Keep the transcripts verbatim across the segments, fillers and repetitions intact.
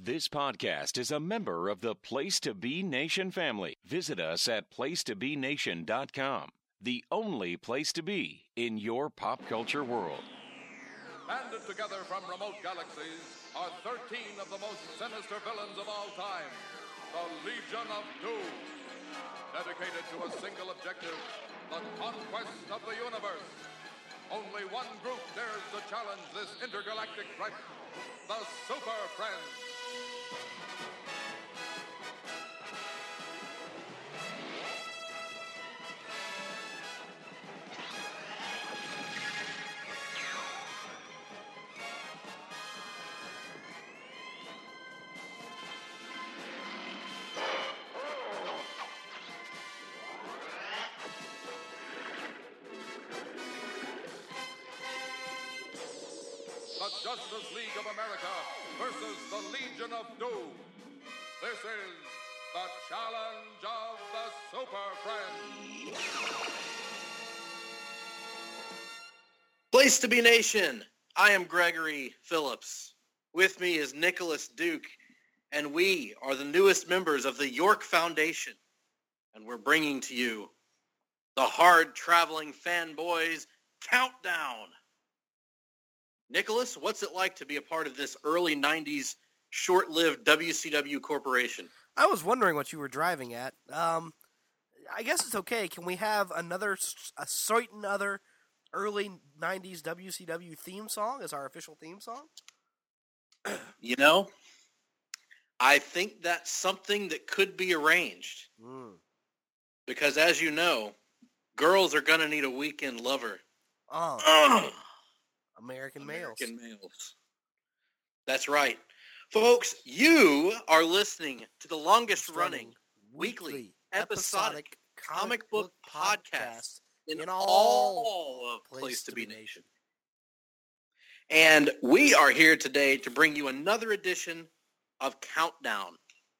This podcast is a member of the Place to Be Nation family. Visit us at place to be nation dot com, the only place to be in your pop culture world. Banded together from remote galaxies are thirteen of the most sinister villains of all time, the Legion of Doom. Dedicated to a single objective, the conquest of the universe. Only one group dares to challenge this intergalactic threat, the Super Friends. The Justice League of America versus the Legion of Doom. This is the challenge of the Super Friends. Place to Be Nation. I am Gregory Phillips. With me is Nicholas Duke, and we are the newest members of the York Foundation, and we're bringing to you the hard-traveling fanboys countdown. Nicholas, what's it like to be a part of this early nineties short-lived W C W corporation? I was wondering what you were driving at. Um, I guess it's okay. Can we have another, a certain other early nineties W C W theme song as our official theme song? You know, I think that's something that could be arranged. Mm. Because as you know, girls are going to need a weekend lover. Oh. Ugh. American males. American males. That's right. Folks, you are listening to the longest running weekly episodic comic book podcast in, in all of Place to Be Nation. And we are here today to bring you another edition of Countdown.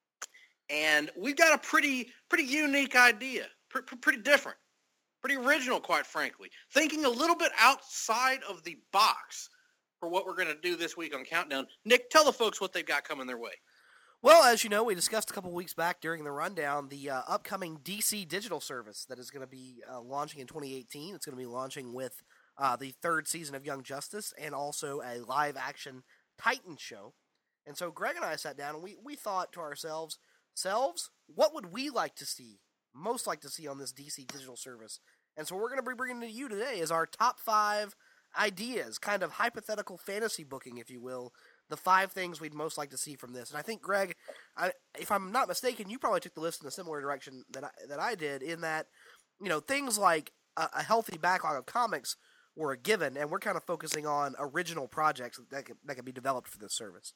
And we've got a pretty pretty unique idea, P- pretty different. Pretty original, quite frankly. Thinking a little bit outside of the box for what we're going to do this week on Countdown. Nick, tell the folks what they've got coming their way. Well, as you know, we discussed a couple weeks back during the rundown the uh, upcoming D C digital service that is going to be uh, launching in twenty eighteen. It's going to be launching with uh, the third season of Young Justice and also a live-action Titan show. And so Greg and I sat down and we, we thought to ourselves, selves, what would we like to see, most like to see on this D C digital service? And so what we're going to be bringing to you today is our top five ideas, kind of hypothetical fantasy booking, if you will, the five things we'd most like to see from this. And I think, Greg, I, if I'm not mistaken, you probably took the list in a similar direction that I, that I did, in that, you know, things like a, a healthy backlog of comics were a given, and we're kind of focusing on original projects that could, that could be developed for this service.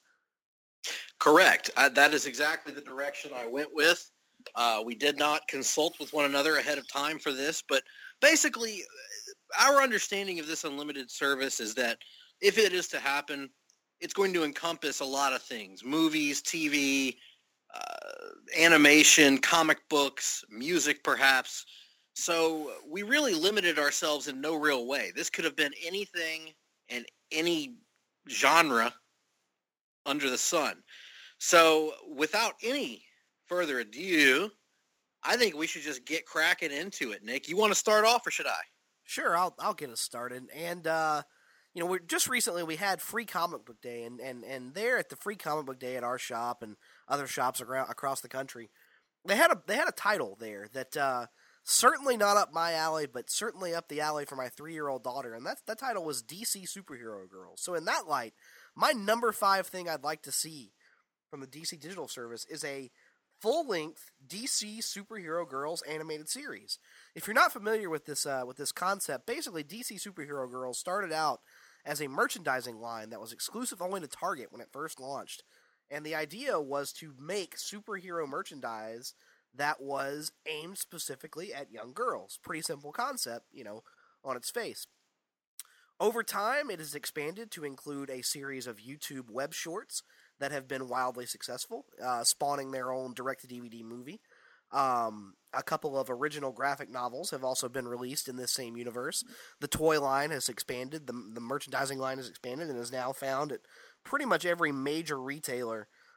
Correct. Uh, that is exactly the direction I went with. Uh, we did not consult with one another ahead of time for this, but basically our understanding of this unlimited service is that if it is to happen, it's going to encompass a lot of things: movies, T V, uh, animation, comic books, music perhaps. So we really limited ourselves in no real way. This could have been anything and any genre under the sun. So without any further ado, I think we should just get cracking into it. Nick, you want to start off, or should I? Sure, I'll I'll get us started. And uh, you know, we just recently we had Free Comic Book Day, and, and, and there at the Free Comic Book Day at our shop and other shops around, across the country, they had a they had a title there that uh, certainly not up my alley, but certainly up the alley for my three-year-old daughter, and that that title was D C Superhero Girls. So in that light, my number five thing I'd like to see from the D C digital service is a full-length D C Superhero Girls animated series. If you're not familiar with this uh, with this concept, basically D C Superhero Girls started out as a merchandising line that was exclusive only to Target when it first launched. And the idea was to make superhero merchandise that was aimed specifically at young girls. Pretty simple concept, you know, on its face. Over time, it has expanded to include a series of YouTube web shorts that have been wildly successful, uh, spawning their own direct-to-D V D movie. Um, a couple of original graphic novels have also been released in this same universe. The toy line has expanded, the, the merchandising line has expanded, and is now found at pretty much every major retailer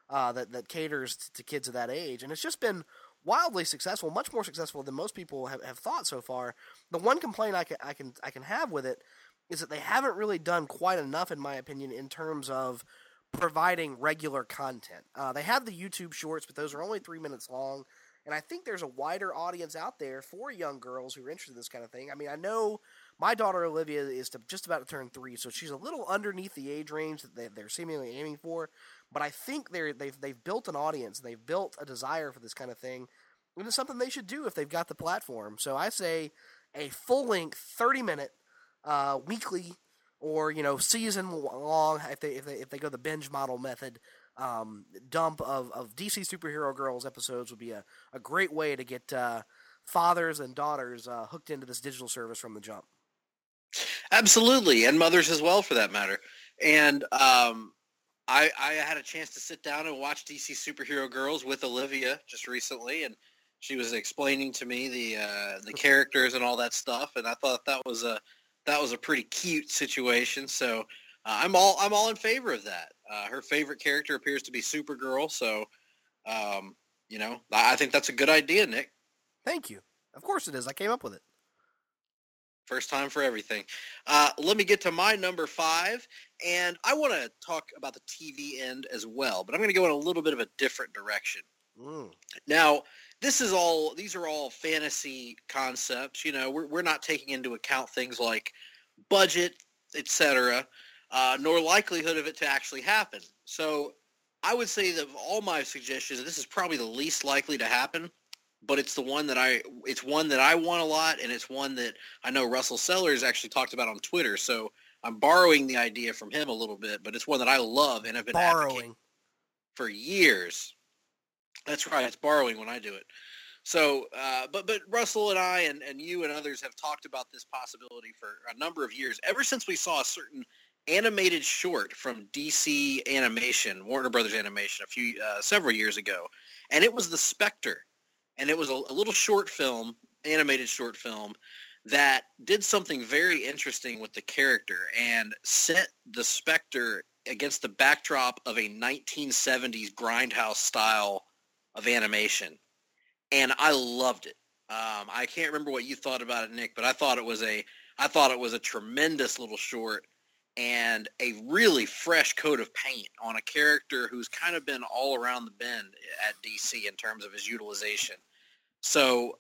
uh, that that caters to kids of that age, and it's just been wildly successful, much more successful than most people have, have thought so far. The one complaint I can I can I can have with it is that they haven't really done quite enough, in my opinion, in terms of providing regular content. Uh, they have the YouTube Shorts, but those are only three minutes long, and I think there's a wider audience out there for young girls who are interested in this kind of thing. I mean, I know my daughter Olivia is to, just about to turn three, so she's a little underneath the age range that they, they're seemingly aiming for. But I think they're they've they've built an audience, they've built a desire for this kind of thing, and it's something they should do if they've got the platform. So I say a full length, thirty minute, uh, weekly, or you know season long if they if they if they go the binge model method. Um, dump of, of D C Superhero Girls episodes would be a, a great way to get uh, fathers and daughters uh, hooked into this digital service from the jump. Absolutely, and mothers as well, for that matter. And um, I, I had a chance to sit down and watch D C Superhero Girls with Olivia just recently, and she was explaining to me the uh, the characters and all that stuff, and I thought that was a that was a pretty cute situation. So uh, I'm all I'm all in favor of that. Uh, her favorite character appears to be Supergirl, so um, you know I think that's a good idea, Nick. Thank you. Of course it is. I came up with it. First time for everything. Uh, let me get to my number five, and I want to talk about the T V end as well, but I'm going to go in a little bit of a different direction. Mm. Now, this is all; these are all fantasy concepts. You know, we're we're not taking into account things like budget, et cetera, uh, nor likelihood of it to actually happen. So, I would say that of all my suggestions, this is probably the least likely to happen. But it's the one that I it's one that I want a lot, and it's one that I know Russell Sellers actually talked about on Twitter. So I'm borrowing the idea from him a little bit, but it's one that I love and have been borrowing for years. That's right, it's borrowing when I do it. So, uh, but but Russell and I and, and you and others have talked about this possibility for a number of years, ever since we saw a certain animated short from D C Animation, Warner Brothers Animation, a few uh, several years ago, and it was the Spectre. And it was a, a little short film, animated short film, that did something very interesting with the character and set the Spectre against the backdrop of a nineteen seventies grindhouse style of animation. And I loved it. Um, I can't remember what you thought about it, Nick, but I thought it was a I thought it was a tremendous little short and a really fresh coat of paint on a character who's kind of been all around the bend at D C in terms of his utilization. So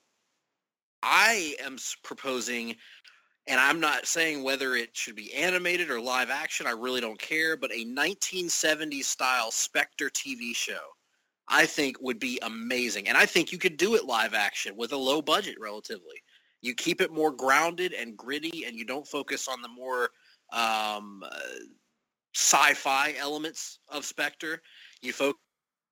I am proposing, and I'm not saying whether it should be animated or live action, I really don't care, but a nineteen seventies style Spectre T V show I think would be amazing. And I think you could do it live action with a low budget relatively. You keep it more grounded and gritty, and you don't focus on the more um, uh, sci-fi elements of Spectre. You focus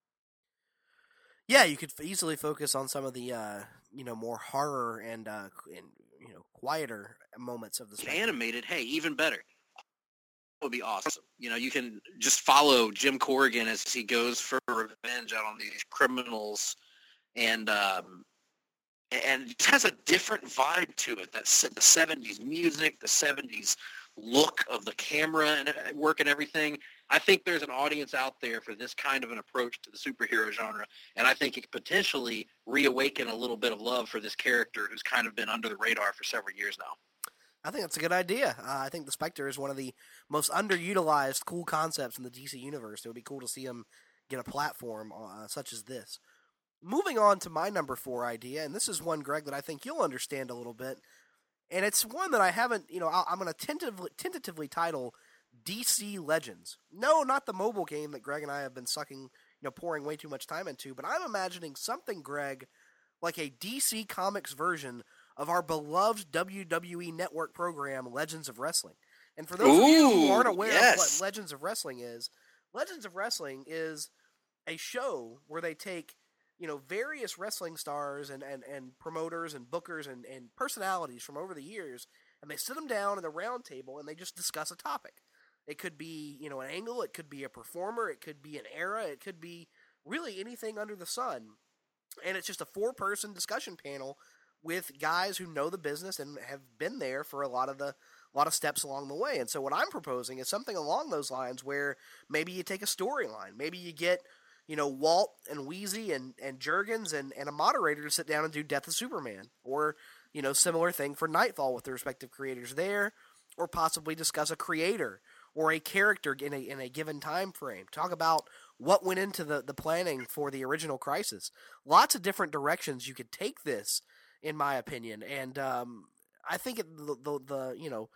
Yeah, you could easily focus on some of the, uh, you know, more horror and, uh, and you know, quieter moments of the Spectre. Animated, hey, even better. That would be awesome. You know, you can just follow Jim Corrigan as he goes for revenge out on these criminals, and um, and it has a different vibe to it. That's the seventies music, the seventies look of the camera and work and everything. I think there's an audience out there for this kind of an approach to the superhero genre, and I think it could potentially reawaken a little bit of love for this character who's kind of been under the radar for several years now. I think that's a good idea. Uh, I think the Spectre is one of the most underutilized cool concepts in the D C universe. It would be cool to see him get a platform uh, such as this. Moving on to my number four idea, and this is one, Greg, that I think you'll understand a little bit, and it's one that I haven't, you know, I'm going to tentatively, tentatively title D C Legends. No, not the mobile game that Greg and I have been sucking, you know, pouring way too much time into, but I'm imagining something, Greg, like a D C Comics version of our beloved W W E Network program, Legends of Wrestling. And for those Ooh, of you who aren't aware yes. of what Legends of Wrestling is, Legends of Wrestling is a show where they take, you know, various wrestling stars and, and, and promoters and bookers and, and personalities from over the years, and they sit them down at a round table and they just discuss a topic. It could be, you know, an angle, it could be a performer, it could be an era, it could be really anything under the sun. And it's just a four-person discussion panel with guys who know the business and have been there for a lot of the a lot of steps along the way. And so what I'm proposing is something along those lines where maybe you take a storyline, maybe you get, you know, Walt and Wheezy and, and Jurgens and, and a moderator to sit down and do Death of Superman. Or, you know, similar thing for Nightfall with the respective creators there. Or possibly discuss a creator or a character in a in a given time frame. Talk about what went into the, the planning for the original Crisis. Lots of different directions you could take this, in my opinion. And um, I think it, the, the, the, you know,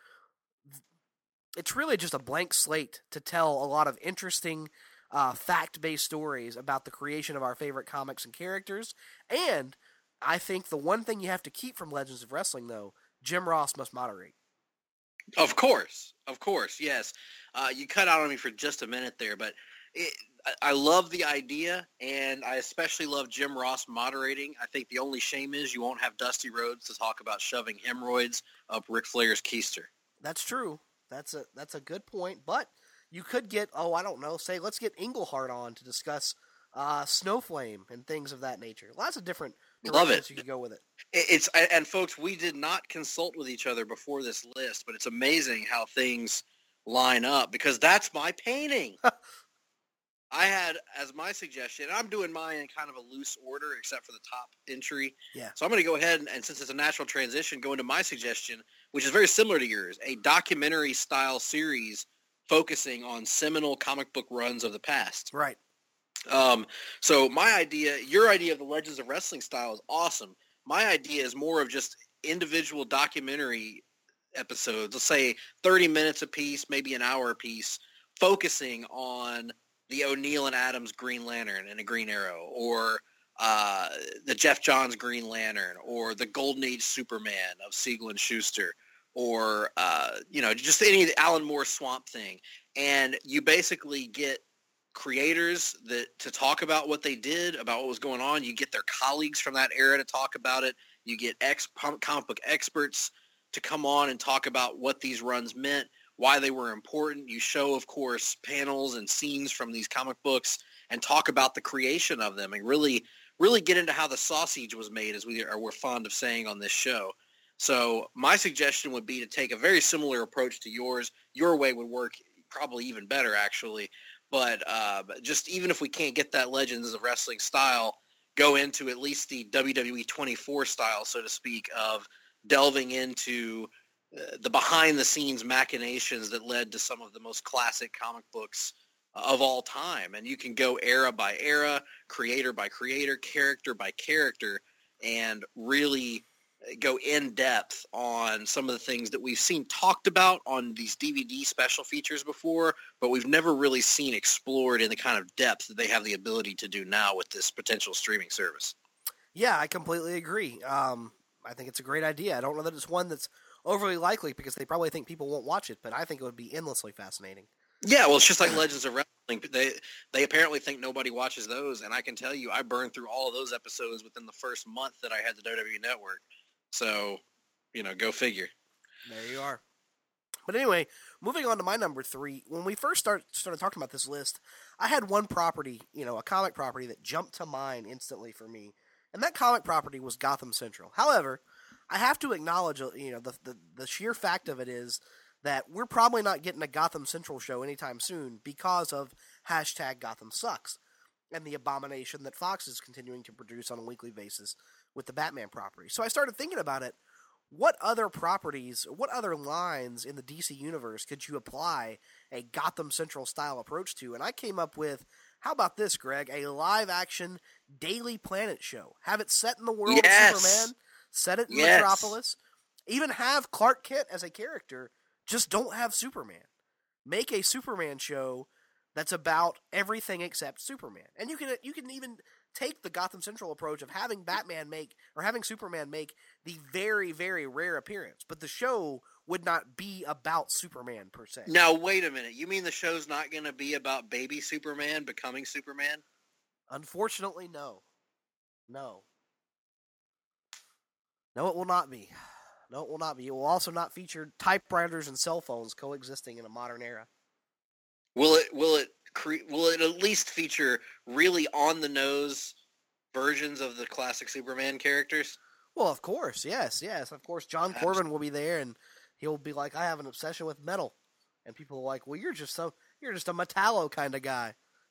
it's really just a blank slate to tell a lot of interesting uh, fact-based stories about the creation of our favorite comics and characters. And I think the one thing you have to keep from Legends of Wrestling, though, Jim Ross must moderate. Of course, of course, yes. Uh, you cut out on me for just a minute there, but it, I, I love the idea, and I especially love Jim Ross moderating. I think the only shame is you won't have Dusty Rhodes to talk about shoving hemorrhoids up Ric Flair's keister. That's true. That's a that's a good point, but you could get, oh, I don't know, say, let's get Englehart on to discuss uh, Snowflame and things of that nature. Lots of different Love directions it. you could go with it. It's and folks, we did not consult with each other before this list, but it's amazing how things line up because that's my painting. I had as my suggestion, and I'm doing mine in kind of a loose order except for the top entry. Yeah. So I'm going to go ahead and, and since it's a natural transition, go into my suggestion, which is very similar to yours, a documentary style series focusing on seminal comic book runs of the past. Right. Um, so my idea, your idea of the Legends of Wrestling style is awesome. My idea is more of just individual documentary episodes, let's say thirty minutes a piece, maybe an hour a piece, focusing on the O'Neill and Adams Green Lantern and a Green Arrow, or uh, the Jeff Johns Green Lantern, or the Golden Age Superman of Siegel and Schuster, or, uh, you know, just any of the Alan Moore Swamp Thing. And you basically get creators that to talk about what they did, about what was going on. You get their colleagues from that era to talk about it. You get ex comic book experts to come on and talk about what these runs meant, why they were important. You show, of course, panels and scenes from these comic books and talk about the creation of them and really, really get into how the sausage was made, as we are we're fond of saying on this show. So my suggestion would be to take a very similar approach to yours. Your way would work probably even better, actually. But uh, just even if we can't get that Legends of Wrestling style, go into at least the W W E twenty-four style, so to speak, of delving into uh, the behind-the-scenes machinations that led to some of the most classic comic books of all time. And you can go era by era, creator by creator, character by character, and really go in depth on some of the things that we've seen talked about on these D V D special features before, but we've never really seen explored in the kind of depth that they have the ability to do now with this potential streaming service. Yeah, I completely agree. Um, I think it's a great idea. I don't know that it's one that's overly likely because they probably think people won't watch it, but I think it would be endlessly fascinating. Yeah, well, it's just like Legends of Wrestling. They they apparently think nobody watches those, and I can tell you, I burned through all of those episodes within the first month that I had the W W E Network. So, you know, go figure. There you are. But anyway, moving on to my number three. When we first start, started talking about this list, I had one property, you know, a comic property that jumped to mind instantly for me. And that comic property was Gotham Central. However, I have to acknowledge, you know, the, the, the sheer fact of it is that we're probably not getting a Gotham Central show anytime soon because of hashtag Gotham Sucks and the abomination that Fox is continuing to produce on a weekly basis with the Batman property. So I started thinking about it. What other properties, what other lines in the D C universe could you apply a Gotham Central style approach to? And I came up with, how about this, Greg? A live action Daily Planet show. Have it set in the world yes. of Superman. Set it in yes. Metropolis. Even have Clark Kent as a character. Just don't have Superman. Make a Superman show that's about everything except Superman. And you can you can even take the Gotham Central approach of having Batman make, or having Superman make the very, very rare appearance. But the show would not be about Superman, per se. Now, wait a minute. You mean the show's not going to be about baby Superman becoming Superman? Unfortunately, no. No. No, it will not be. No, it will not be. It will also not feature typewriters and cell phones coexisting in a modern era. Will it? Will it? Cre- will it at least feature really on the nose versions of the classic Superman characters? Well, of course, yes, yes, of course. John Corbin will be there, and he'll be like, "I have an obsession with metal," and people are like, "Well, you're just some, you're just a Metallo kind of guy."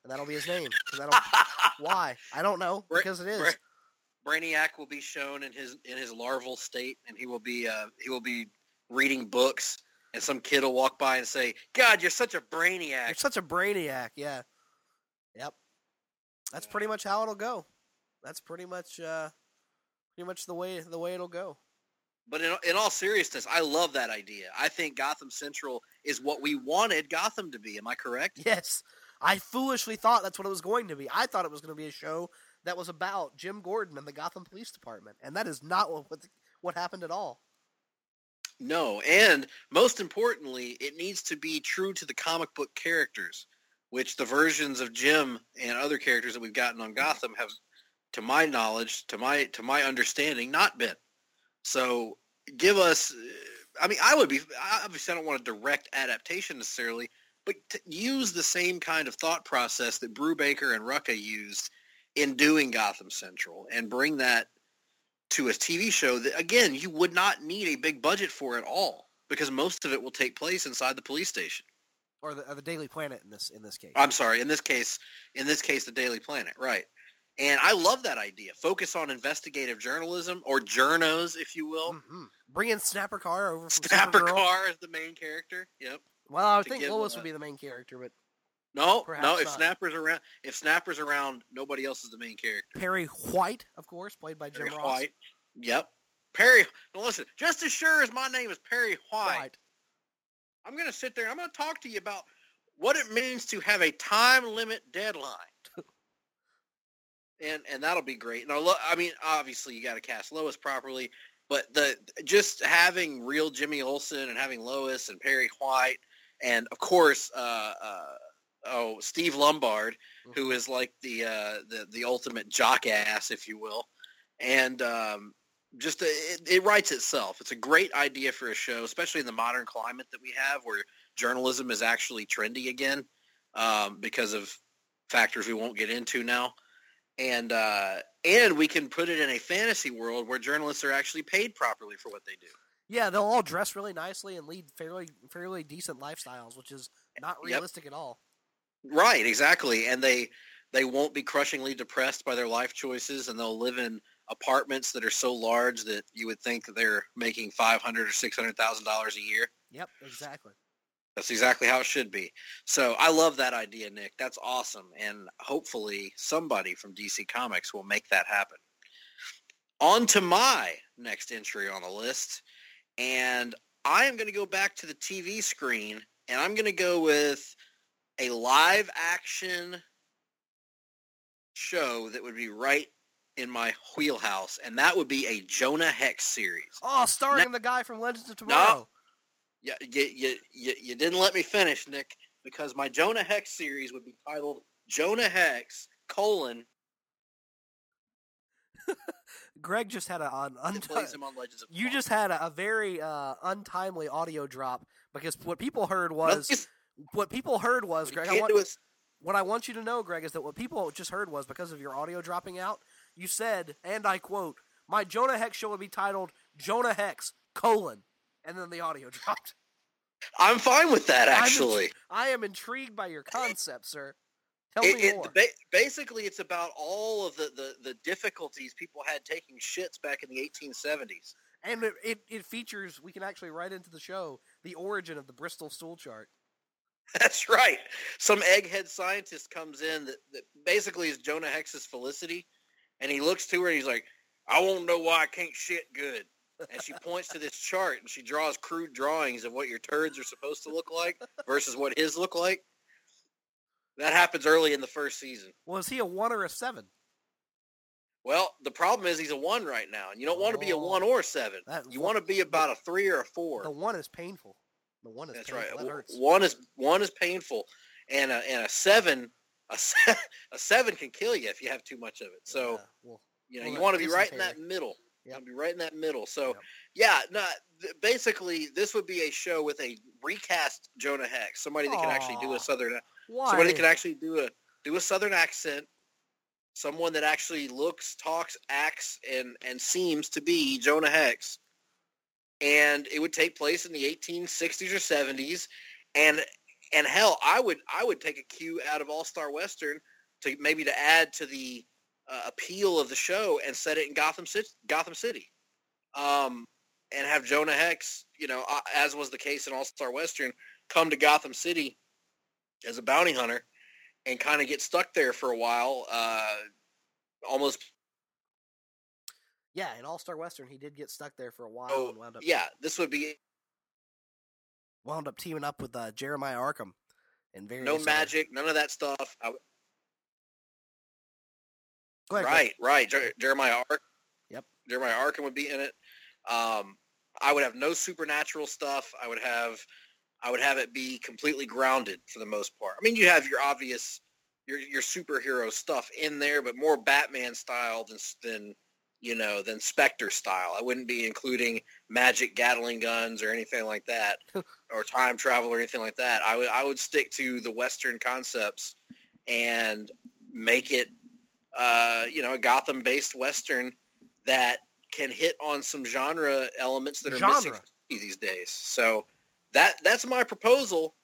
and that'll be his name. And that'll why I don't know because it is. Bra- Brainiac will be shown in his in his larval state, and he will be uh, he will be reading books, and some kid will walk by and say, "God, you're such a brainiac." You're such a brainiac. Yeah. Yep. That's pretty much how it'll go. That's pretty much uh, pretty much the way the way it'll go. But in, in all seriousness, I love that idea. I think Gotham Central is what we wanted Gotham to be. Am I correct? Yes. I foolishly thought that's what it was going to be. I thought it was going to be a show that was about Jim Gordon and the Gotham Police Department, and that is not what what, what happened at all. No, and most importantly, it needs to be true to the comic book characters, which the versions of Jim and other characters that we've gotten on Gotham have, to my knowledge, to my to my understanding, not been. So give us, I mean, I would be, obviously I don't want a direct adaptation necessarily, but to use the same kind of thought process that Brubaker and Rucka used in doing Gotham Central and bring that to a T V show that, again, you would not need a big budget for at all because most of it will take place inside the police station. Or the, or the Daily Planet in this in this case. I'm sorry, in this case, in this case, the Daily Planet, right. And I love that idea. Focus on investigative journalism, or journos, if you will. Mm-hmm. Bring in Snapper Carr over from Snapper Supergirl. Carr is the main character. Yep. Well, I would To think give, Lois uh, would be the main character, but No, Perhaps no. If not. Snapper's around, if Snapper's around, nobody else is the main character. Perry White, of course, played by Jim Perry Ross. White. Yep. Perry. Now listen. Just as sure as my name is Perry White, White. I'm going to sit there and I'm going to talk to you about what it means to have a time limit deadline. and and that'll be great. Now, lo- I mean, obviously you got to cast Lois properly, but the just having real Jimmy Olsen and having Lois and Perry White, and of course, uh, uh, oh, Steve Lombard, Mm-hmm. who is like the uh, the the ultimate jock ass, if you will, and um, just uh, it, it writes itself. It's a great idea for a show, especially in the modern climate that we have, where journalism is actually trendy again um, because of factors we won't get into now. And uh, and we can put it in a fantasy world where journalists are actually paid properly for what they do. Yeah, they'll all dress really nicely and lead fairly fairly decent lifestyles, which is not Yep. realistic at all. Right, exactly. And they they won't be crushingly depressed by their life choices, and they'll live in apartments that are so large that you would think that they're making five hundred or six hundred thousand dollars a year. Yep, exactly. That's exactly how it should be. So I love that idea, Nick. That's awesome. And hopefully somebody from D C Comics will make that happen. On to my next entry on the list. And I am going to go back to the T V screen, and I'm going to go with a live action show that would be right in my wheelhouse, and that would be a Jonah Hex series. Oh, starring Now- the guy from Legends of Tomorrow. Yeah, you, you, you, you didn't let me finish, Nick, because my Jonah Hex series would be titled Jonah Hex, colon, Greg just had a, an that plays unti- him on Legends of You Tomorrow. just had a, a very uh, untimely audio drop because what people heard was Nothing's- what people heard was we Greg. I can't want, do it. what I want you to know, Greg, is that what people just heard was because of your audio dropping out. You said, and I quote, "My Jonah Hex show would be titled Jonah Hex colon," and then the audio dropped. I'm fine with that, I'm actually. int- I am intrigued by your concept, sir. Tell It, me it, more. ba- basically, it's about all of the, the, the difficulties people had taking shits back in the eighteen seventies. And it, it, it features, we can actually write into the show, the origin of the Bristol stool chart. That's right. Some egghead scientist comes in that, that basically is Jonah Hex's Felicity, and he looks to her and he's like, "I won't know why I can't shit good." And she points to this chart and she draws crude drawings of what your turds are supposed to look like versus what his look like. That happens early in the first season. Was he a one or a seven? Well, the problem is he's a one right now, and you don't want to be a Oh. one or a seven. That- You want to be about a three or a four. The one is painful. The one is That's painful. right. That W- hurts. One is one is painful, and a and a seven, a, se- a seven can kill you if you have too much of it. So Yeah, well, you know well, you that want to be right in dysentery. that middle. You Yep. want to be right in that middle. So Yep. yeah, no. Th- basically, this would be a show with a recast Jonah Hex, somebody that can actually do Aw. a southern, why? somebody that can actually do a do a southern accent. Someone that actually looks, talks, acts, and and seems to be Jonah Hex. And it would take place in the eighteen sixties or seventies, and And hell, I would I would take a cue out of All-Star Western to maybe to add to the uh, appeal of the show and set it in Gotham City, Gotham City, um, and have Jonah Hex, you know, uh, as was the case in All-Star Western, come to Gotham City as a bounty hunter and kind of get stuck there for a while, uh, almost. Yeah, in All-Star Western, he did get stuck there for a while Oh, and wound up. Yeah, this would be wound up teaming up with uh, Jeremiah Arkham and various no other... magic, none of that stuff. I, Go ahead, right, go ahead. right. Jer- Jeremiah Arkham. Yep. Jeremiah Arkham would be in it. Um, I would have no supernatural stuff. I would have, I would have it be completely grounded for the most part. I mean, you have your obvious, your your superhero stuff in there, but more Batman style than than you know than Spectre style. I wouldn't be including magic Gatling guns or anything like that, or time travel or anything like that. I would I would stick to the Western concepts and make it, uh, you know, a Gotham-based Western that can hit on some genre elements that are Genre. missing these days. So that that's my proposal,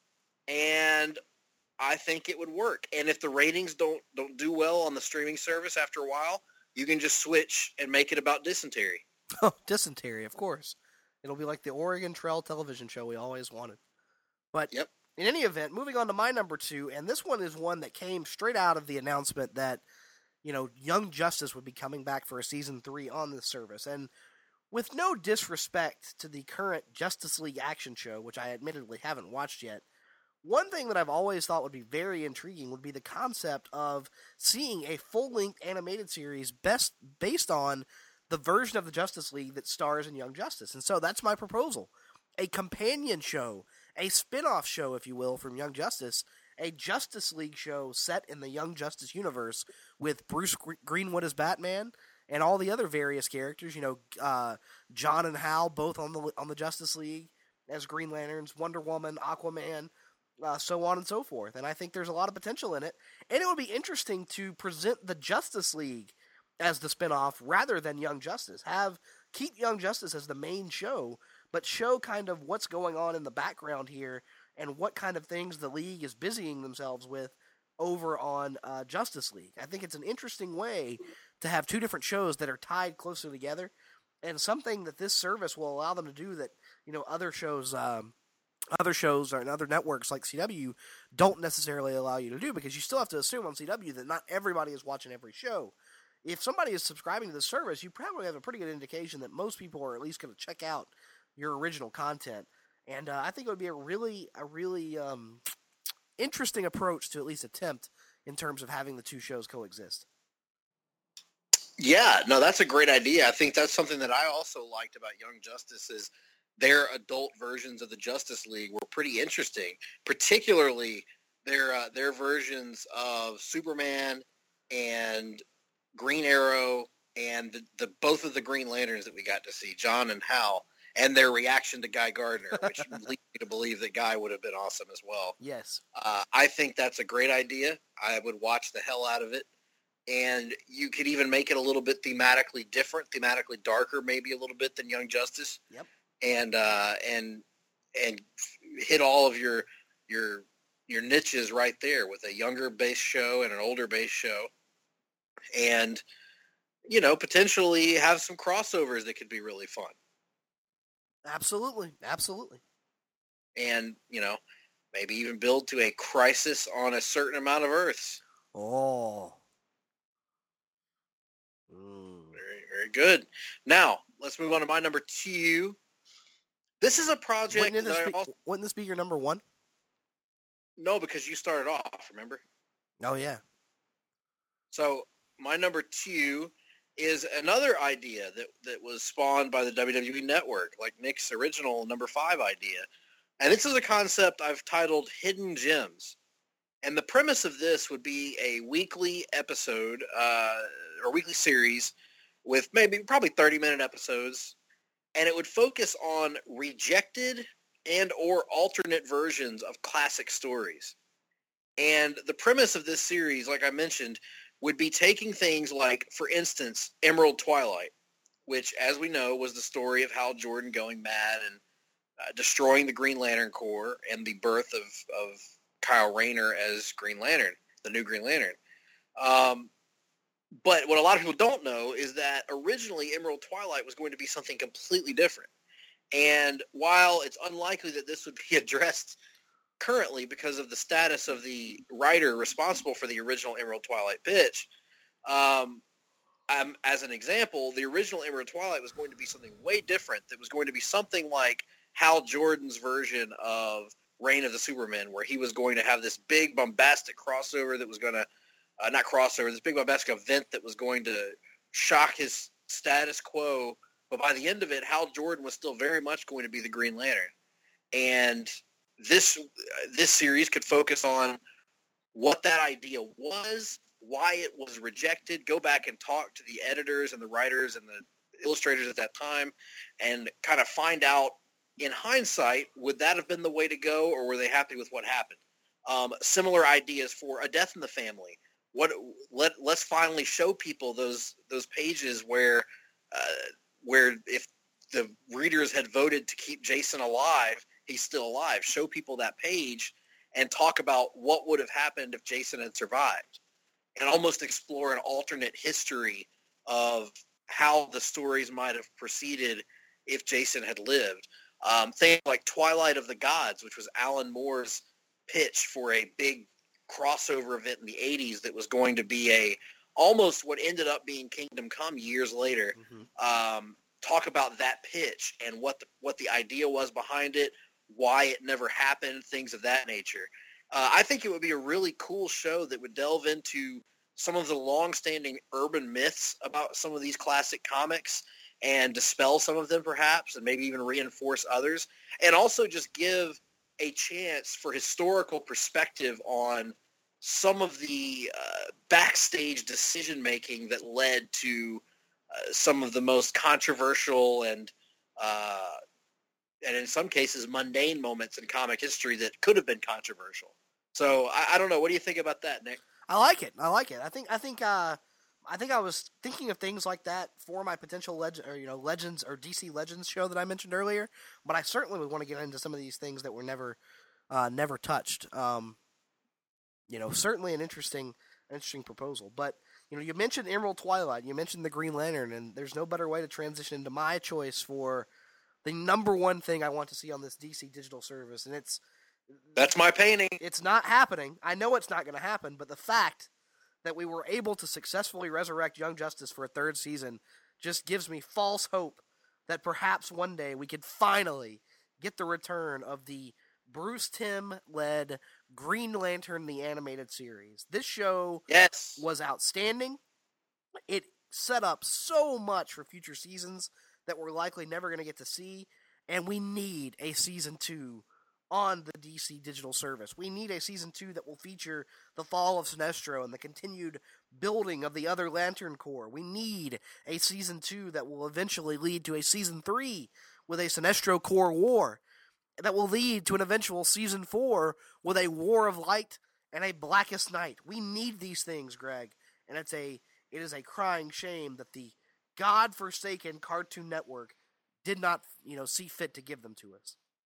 and I think it would work. And if the ratings don't don't do well on the streaming service after a while, you can just switch and make it about dysentery. Oh, dysentery, of course. It'll be like the Oregon Trail television show we always wanted. But Yep. in any event, moving on to my number two, and this one is one that came straight out of the announcement that, you know, Young Justice would be coming back for a season three on this service. And with no disrespect to the current Justice League action show, which I admittedly haven't watched yet, one thing that I've always thought would be very intriguing would be the concept of seeing a full-length animated series best based on the version of the Justice League that stars in Young Justice. And so that's my proposal. A companion show, a spin-off show, if you will, from Young Justice, a Justice League show set in the Young Justice universe with Bruce Greenwood as Batman and all the other various characters, you know, uh, John and Hal both on the on the Justice League as Green Lanterns, Wonder Woman, Aquaman, uh, so on and so forth. And I think there's a lot of potential in it. And it would be interesting to present the Justice League as the spinoff rather than Young Justice. Have keep Young Justice as the main show, but show kind of what's going on in the background here and what kind of things the League is busying themselves with over on uh, Justice League. I think it's an interesting way to have two different shows that are tied closer together, and something that this service will allow them to do that, you know, other shows, um, other shows or other networks like C W don't necessarily allow you to do, because you still have to assume on C W that not everybody is watching every show. If somebody is subscribing to the service, you probably have a pretty good indication that most people are at least going to check out your original content. And uh, I think it would be a really, a really um, interesting approach to at least attempt in terms of having the two shows coexist. Yeah, no, that's a great idea. I think that's something that I also liked about Young Justice is their adult versions of the Justice League were pretty interesting, particularly their uh, their versions of Superman and Green Arrow and the, the both of the Green Lanterns that we got to see, John and Hal, and their reaction to Guy Gardner, which leads me to believe that Guy would have been awesome as well. Yes. Uh, I think that's a great idea. I would watch the hell out of it. And you could even make it a little bit thematically different, thematically darker, maybe a little bit than Young Justice. Yep. And uh, and and hit all of your your your niches right there with a younger base show and an older base show, and you know potentially have some crossovers that could be really fun. Absolutely, absolutely. And you know maybe even build to a Crisis on a Certain Amount of Earths. Oh. Mm. Very, very good. Now, let's move on to my number two. This is a project Wouldn't this, that be, I also... wouldn't this be your number one? No, because you started off, remember? Oh, yeah. So, my number two is another idea that, that was spawned by the W W E Network, like Nick's original number five idea. And this is a concept I've titled Hidden Gems. And the premise of this would be a weekly episode, uh, or weekly series with maybe probably thirty-minute episodes, and it would focus on rejected and or alternate versions of classic stories. And the premise of this series, like I mentioned, would be taking things like, for instance, Emerald Twilight, which, as we know, was the story of Hal Jordan going mad and uh, destroying the Green Lantern Corps and the birth of, of Kyle Rayner as Green Lantern, the new Green Lantern. Um, but what a lot of people don't know is that originally Emerald Twilight was going to be something completely different. And while it's unlikely that this would be addressed currently because of the status of the writer responsible for the original Emerald Twilight pitch, um, um, as an example, the original Emerald Twilight was going to be something way different. That was going to be something like Hal Jordan's version of Reign of the Supermen, where he was going to have this big bombastic crossover that was going to, uh, not crossover, this big bombastic event that was going to shock his status quo. But by the end of it, Hal Jordan was still very much going to be the Green Lantern. And this this series could focus on what that idea was, why it was rejected, go back and talk to the editors and the writers and the illustrators at that time, and kind of find out, in hindsight, would that have been the way to go, or were they happy with what happened? Um, similar ideas for A Death in the Family. What let let's finally show people those those pages where uh, where if the readers had voted to keep Jason alive, he's still alive. Show people that page and talk about what would have happened if Jason had survived, and almost explore an alternate history of how the stories might have proceeded if Jason had lived. Um, things like Twilight of the Gods, which was Alan Moore's pitch for a big crossover event in the eighties that was going to be a almost what ended up being Kingdom Come years later. Mm-hmm. Um, talk about that pitch and what the, what the idea was behind it, why it never happened, things of that nature. Uh, I think it would be a really cool show that would delve into some of the long-standing urban myths about some of these classic comics and dispel some of them perhaps, and maybe even reinforce others, and also just give a chance for historical perspective on some of the uh, backstage decision-making that led to uh, some of the most controversial and uh, and in some cases mundane moments in comic history that could have been controversial. So I, I don't know. What do you think about that, Nick? I like it. I like it. I think. I think. Uh, I think I was thinking of things like that for my potential legend, or you know, Legends or D C Legends show that I mentioned earlier. But I certainly would want to get into some of these things that were never, uh, never touched. Um, you know, certainly an interesting, interesting proposal. But you know, you mentioned Emerald Twilight, you mentioned the Green Lantern, and there's no better way to transition into my choice for the number one thing I want to see on this D C digital service, and it's that's my painting. It's not happening. I know it's not going to happen, but the fact that we were able to successfully resurrect Young Justice for a third season just gives me false hope that perhaps one day we could finally get the return of the Bruce Timm-led Green Lantern the Animated Series. This show yes. was outstanding. It set up so much for future seasons that we're likely never going to get to see, and we need a season two on the D C digital service. We need a season two that will feature the fall of Sinestro and the continued building of the other Lantern Corps. We need a season two that will eventually lead to a season three with a Sinestro Corps war that will lead to an eventual season four with a War of Light and a Blackest Night. We need these things, Greg, and it's a it is a crying shame that the godforsaken Cartoon Network did not, you know, see fit to give them to us.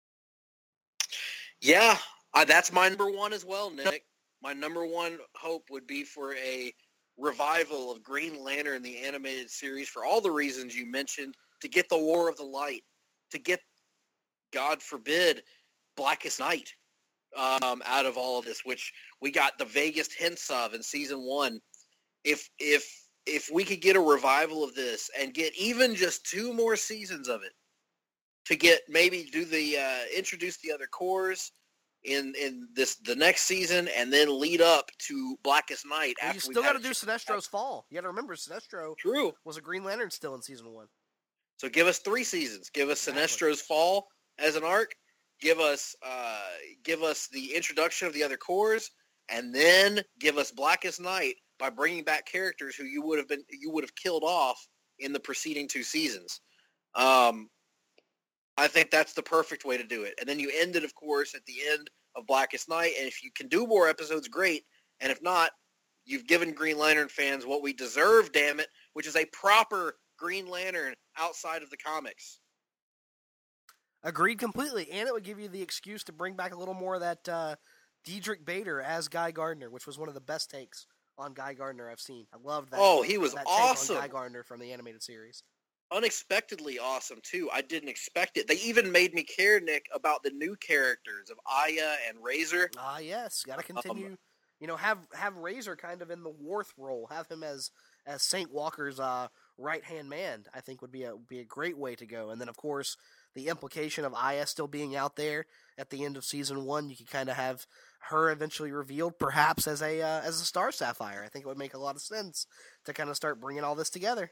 Yeah, uh, that's my number one as well, Nick. My number one hope would be for a revival of Green Lantern, the animated series, for all the reasons you mentioned, to get the War of the Light, to get, God forbid, Blackest Night um, out of all of this, which we got the vaguest hints of in season one. If if if we could get a revival of this and get even just two more seasons of it, to get maybe do the uh, introduce the other cores in in this the next season, and then lead up to Blackest Night. Well, after you still got to do ch- Sinestro's fall. You got to remember Sinestro True. was a Green Lantern still in season one. So give us three seasons. Give us Exactly. Sinestro's fall as an arc. Give us uh, give us the introduction of the other cores, and then give us Blackest Night by bringing back characters who you would have been you would have killed off in the preceding two seasons. Um, I think that's the perfect way to do it. And then you end it, of course, at the end of Blackest Night. And if you can do more episodes, great. And if not, you've given Green Lantern fans what we deserve, damn it, which is a proper Green Lantern outside of the comics. Agreed completely. And it would give you the excuse to bring back a little more of that uh, Diedrich Bader as Guy Gardner, which was one of the best takes on Guy Gardner I've seen. I loved that. Oh, he was that awesome. Take on Guy Gardner from the animated series. Unexpectedly awesome, too. I didn't expect it. They even made me care, Nick, about the new characters of Aya and Razor. Ah, yes. Got to continue. Um, you know, have have Razor kind of in the Worth role. Have him as as Saint Walker's uh, right-hand man, I think would be a, be a great way to go. And then, of course, the implication of Aya still being out there at the end of season one, you could kind of have her eventually revealed, perhaps as a uh, as a Star Sapphire. I think it would make a lot of sense to kind of start bringing all this together.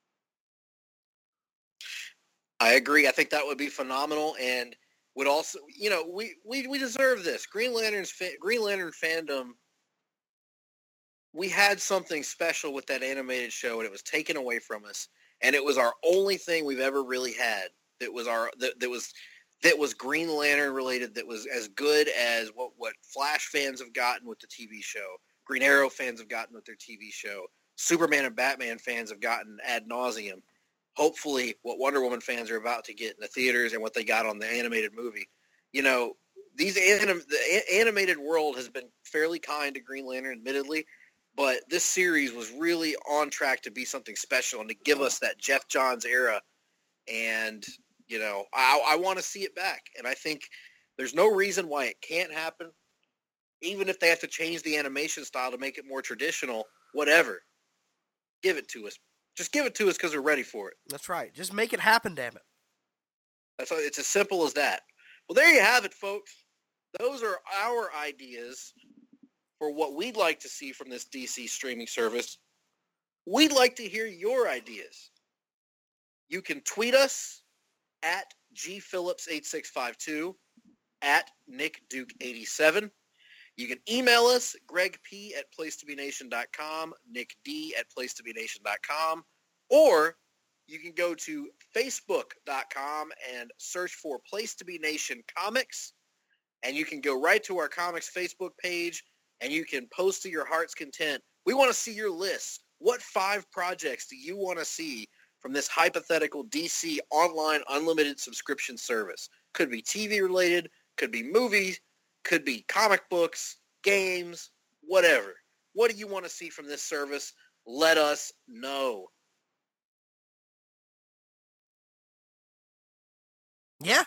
I agree. I think that would be phenomenal, and would also, you know, we we, we deserve this. Green Lantern's fa- Green Lantern fandom. We had something special with that animated show, and it was taken away from us. And it was our only thing we've ever really had that was our that, that was that was Green Lantern related. That was as good as what what Flash fans have gotten with the T V show, Green Arrow fans have gotten with their T V show, Superman and Batman fans have gotten ad nauseum. Hopefully, what Wonder Woman fans are about to get in the theaters and what they got on the animated movie. You know, these anim- the a- animated world has been fairly kind to Green Lantern, admittedly. But this series was really on track to be something special and to give us that Jeff Johns era. And, you know, I, I want to see it back. And I think there's no reason why it can't happen. Even if they have to change the animation style to make it more traditional, whatever. Give it to us. Just give it to us because we're ready for it. That's right. Just make it happen, damn it. That's all, it's as simple as that. Well, there you have it, folks. Those are our ideas for what we'd like to see from this D C streaming service. We'd like to hear your ideas. You can tweet us at G Phillips eight six five two, at Nick Duke eighty-seven. You can email us, Greg P at place to be nation dot com, Nick D at place to be nation dot com, or you can go to facebook dot com and search for Place to Be Nation Comics, and you can go right to our comics Facebook page, and you can post to your heart's content. We want to see your list. What five projects do you want to see from this hypothetical D C online unlimited subscription service? Could be T V related, could be movies, could be comic books, games, whatever. What do you want to see from this service? Let us know. Yeah.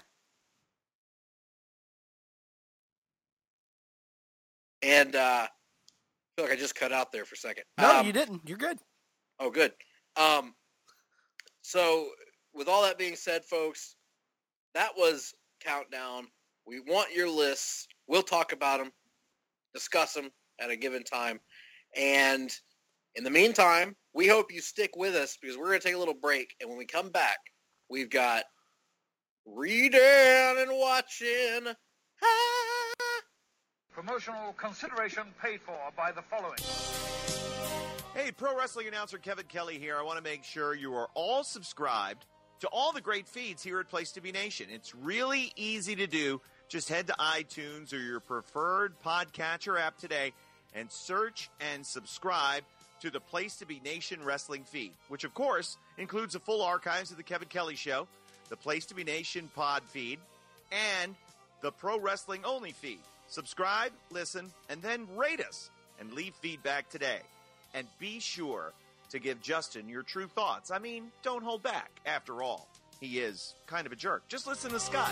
And uh, I feel like I just cut out there for a second. No, um, you didn't. You're good. Oh, good. Um, so with all that being said, folks, that was Countdown. We want your lists. We'll talk about them, discuss them at a given time. And in the meantime, we hope you stick with us because we're going to take a little break. And when we come back, we've got reading and watching. Ah. Promotional consideration paid for by the following. Hey, pro wrestling announcer Kevin Kelly here. I want to make sure you are all subscribed to all the great feeds here at Place to Be Nation. It's really easy to do. Just head to iTunes or your preferred podcatcher app today and search and subscribe to the Place to Be Nation wrestling feed, which, of course, includes the full archives of the Kevin Kelly Show, the Place to Be Nation pod feed, and the Pro Wrestling Only feed. Subscribe, listen, and then rate us and leave feedback today. And be sure to give Justin your true thoughts. I mean, don't hold back. After all, he is kind of a jerk. Just listen to Scott.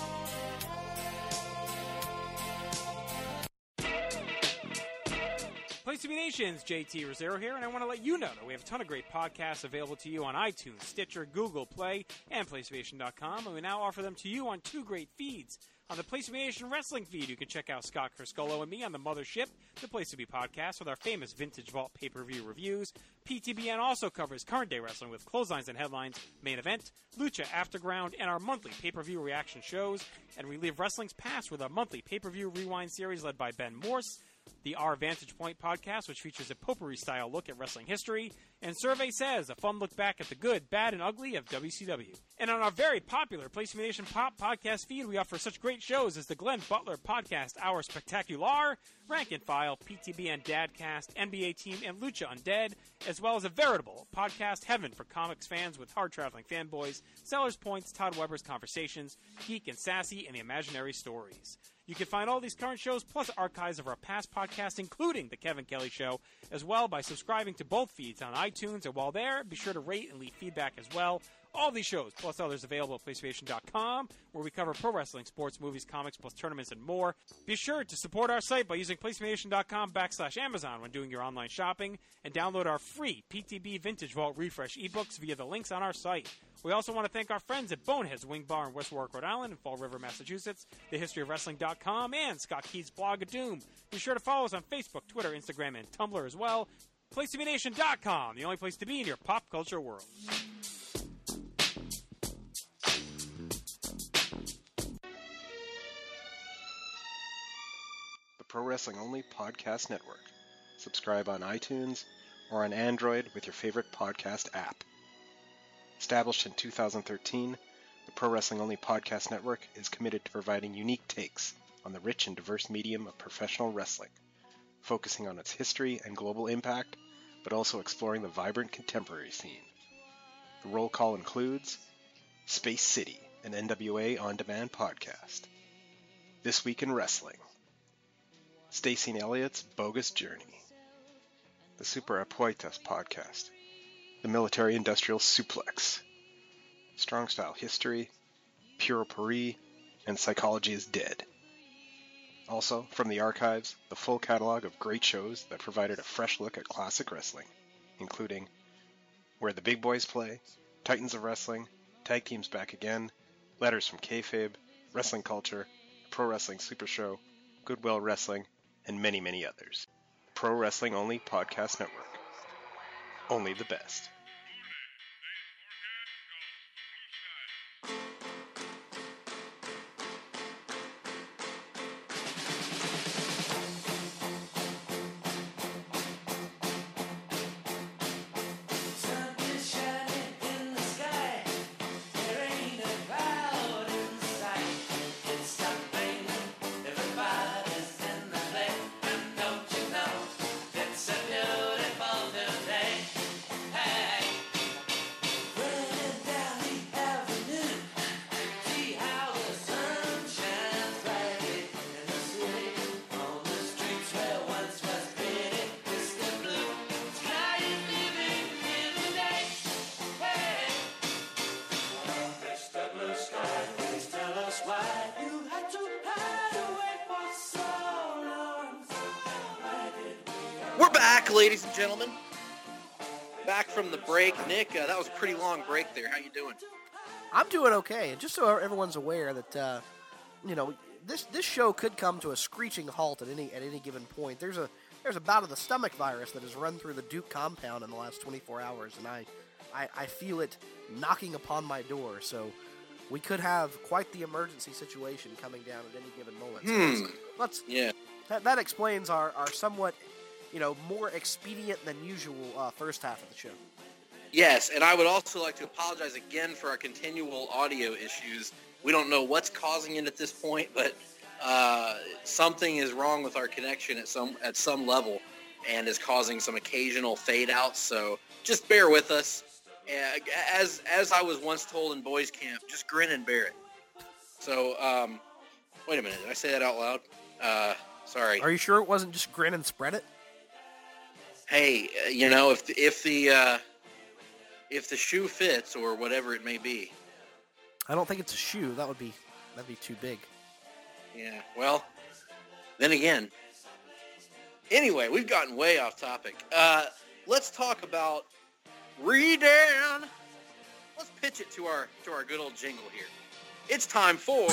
Place to Be Nation's J T Rosero here, and I want to let you know that we have a ton of great podcasts available to you on iTunes, Stitcher, Google Play, and place to be nation dot com, and we now offer them to you on two great feeds. On the Place to Be Nation wrestling feed, you can check out Scott Criscolo and me on the Mothership, the Place to Be podcast, with our famous Vintage Vault pay-per-view reviews. P T B N also covers current day wrestling with clotheslines and headlines, main event, Lucha Afterground, and our monthly pay-per-view reaction shows. And relive wrestling's past with our monthly pay-per-view rewind series led by Ben Morse. the Our Vantage Point podcast, which features a potpourri-style look at wrestling history, and Survey Says, a fun look back at the good, bad, and ugly of W C W. And on our very popular Place to Be Nation Pop podcast feed, we offer such great shows as the Glenn Butler Podcast Hour Spectacular, Rank and File, P T B and Dadcast, N B A Team, and Lucha Undead, as well as a veritable podcast heaven for comics fans with hard-traveling fanboys, Sellers Points, Todd Weber's Conversations, Geek and Sassy, and the Imaginary Stories. You can find all these current shows plus archives of our past podcasts, including The Kevin Kelly Show, as well by subscribing to both feeds on iTunes. And while there, be sure to rate and leave feedback as well. All these shows, plus others, available at PlayStation dot com, where we cover pro wrestling, sports, movies, comics, plus tournaments, and more. Be sure to support our site by using PlayStation dot com backslash Amazon when doing your online shopping, and download our free P T B Vintage Vault Refresh ebooks via the links on our site. We also want to thank our friends at Bonehead's Wing Bar in West Warwick, Rhode Island, and Fall River, Massachusetts, the history of wrestling dot com, and Scott Keith's blog of Doom. Be sure to follow us on Facebook, Twitter, Instagram, and Tumblr as well. Place to Be Nation dot com, the only place to be in your pop culture world. Pro Wrestling Only Podcast Network. Subscribe on iTunes or on Android with your favorite podcast app. Established in two thousand thirteen, the Pro Wrestling Only Podcast Network is committed to providing unique takes on the rich and diverse medium of professional wrestling, focusing on its history and global impact, but also exploring the vibrant contemporary scene. The roll call includes Space City, an N W A on-demand podcast. This Week in Wrestling. Stacey and Elliott's Bogus Journey, the Super Apuestas podcast, the Military Industrial Suplex, Strong Style History, Pure Paris, and Psychology is Dead. Also, from the archives, the full catalog of great shows that provided a fresh look at classic wrestling, including Where the Big Boys Play, Titans of Wrestling, Tag Teams Back Again, Letters from Kayfabe, Wrestling Culture, Pro Wrestling Super Show, Goodwill Wrestling, and many, many others. Pro Wrestling Only Podcast Network. Only the best. We're back, ladies and gentlemen. Back from the break. Nick, uh, that was a pretty long break there. How you doing? I'm doing okay. And just so everyone's aware that, uh, you know, this this show could come to a screeching halt at any at any given point. There's a there's a bout of the stomach virus that has run through the Duke compound in the last twenty-four hours, and I, I, I feel it knocking upon my door. So we could have quite the emergency situation coming down at any given moment. So Hmm. let's, let's Yeah. that, that explains our, our somewhat, you know, more expedient than usual uh, first half of the show. Yes, and I would also like to apologize again for our continual audio issues. We don't know what's causing it at this point, but uh, something is wrong with our connection at some at some level and is causing some occasional fade outs. So just bear with us. Uh, as as I was once told in boys camp, just grin and bear it. So um, wait a minute, did I say that out loud? Uh, sorry. Are you sure it wasn't just grin and spread it? Hey, uh, you know, if the, if the uh, if the shoe fits or whatever it may be. I don't think it's a shoe. That would be that'd be too big. Yeah. Well, then again. Anyway, we've gotten way off topic. Uh, let's talk about Redan. Let's pitch it to our to our good old jingle here. It's time for.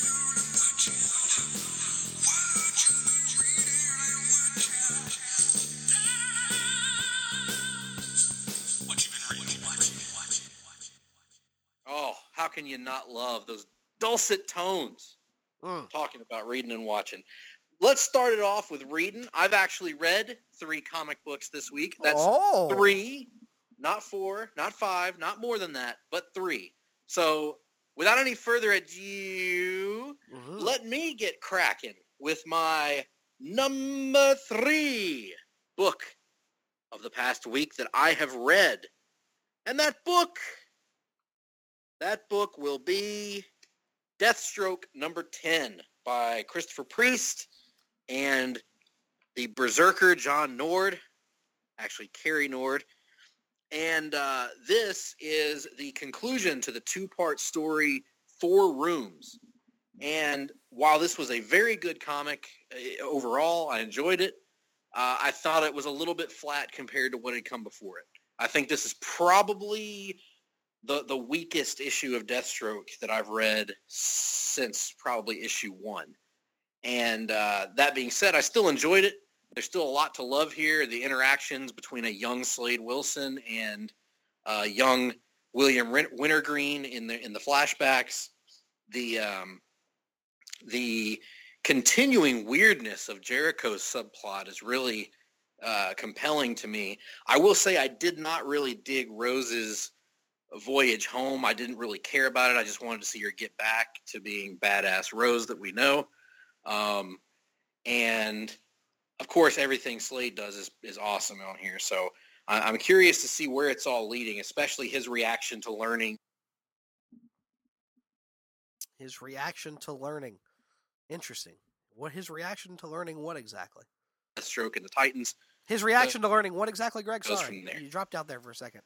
Oh, how can you not love those dulcet tones? Mm. Talking about reading and watching. let's start it off with reading. I've actually read three comic books this week. That's oh. three, not four, not five, not more than that, but three. So without any further ado, mm-hmm. let me get cracking with my number three book of the past week that I have read. And that book, that book will be Deathstroke number ten by Christopher Priest and the Berserker John Nord, actually Cary Nord. And uh, this is the conclusion to the two-part story, Four Rooms. And while this was a very good comic uh, overall, I enjoyed it, uh, I thought it was a little bit flat compared to what had come before it. I think this is probably the, the weakest issue of Deathstroke that I've read since probably issue one. And uh, that being said, I still enjoyed it. There's still a lot to love here. The interactions between a young Slade Wilson and uh, young William Wintergreen in the in the flashbacks. The um, the continuing weirdness of Jericho's subplot is really uh, compelling to me. I will say I did not really dig Rose's voyage home. I didn't really care about it. I just wanted to see her get back to being badass Rose that we know. Um, and of course, everything Slade does is, is awesome on here. So I, I'm curious to see where it's all leading, especially his reaction to learning. His reaction to learning. Interesting. What his reaction to learning what exactly? Deathstroke and the Titans. His reaction uh, to learning what exactly, Greg? Goes Sorry, from there. You dropped out there for a second.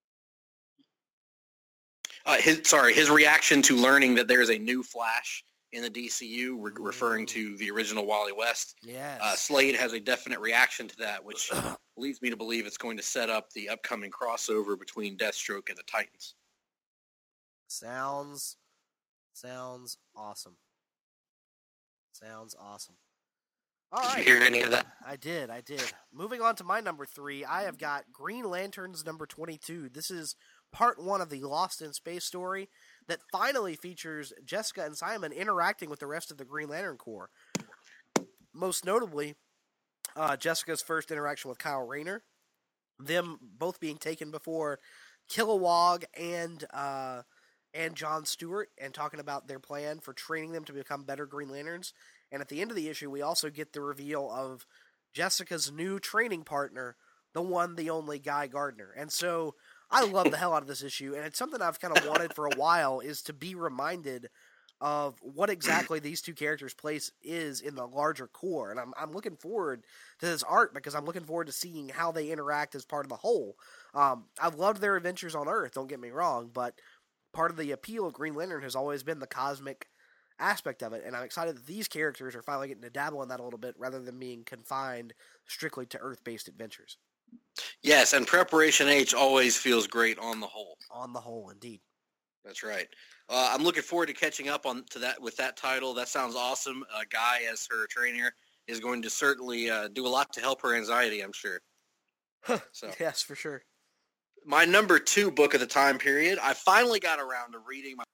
Uh, his sorry, his reaction to learning that there's a new Flash in the D C U, re- referring to the original Wally West. Yes. Uh, Slade has a definite reaction to that, which leads me to believe it's going to set up the upcoming crossover between Deathstroke and the Titans. Sounds, sounds awesome. Sounds awesome. All did right. you hear any of that? I did, I did. Moving on to my number three, I have got Green Lanterns number twenty-two. This is part one of the Lost in Space story that finally features Jessica and Simon interacting with the rest of the Green Lantern Corps. Most notably, uh, Jessica's first interaction with Kyle Rayner, them both being taken before Kilowog and uh, and John Stewart, and talking about their plan for training them to become better Green Lanterns. And at the end of the issue, we also get the reveal of Jessica's new training partner, the one, the only Guy Gardner. And so I love the hell out of this issue, and it's something I've kind of wanted for a while, is to be reminded of what exactly these two characters' place is in the larger core. And I'm I'm looking forward to this art because I'm looking forward to seeing how they interact as part of the whole. Um, I've loved their adventures on Earth, don't get me wrong, but part of the appeal of Green Lantern has always been the cosmic aspect of it, and I'm excited that these characters are finally getting to dabble in that a little bit rather than being confined strictly to Earth-based adventures. Yes, and Preparation H always feels great on the whole. On the whole, indeed. That's right. Uh, I'm looking forward to catching up on to that with that title. That sounds awesome. A Guy as her trainer is going to certainly uh, do a lot to help her anxiety, I'm sure. So yes, for sure. My number two book of the time period, I finally got around to reading my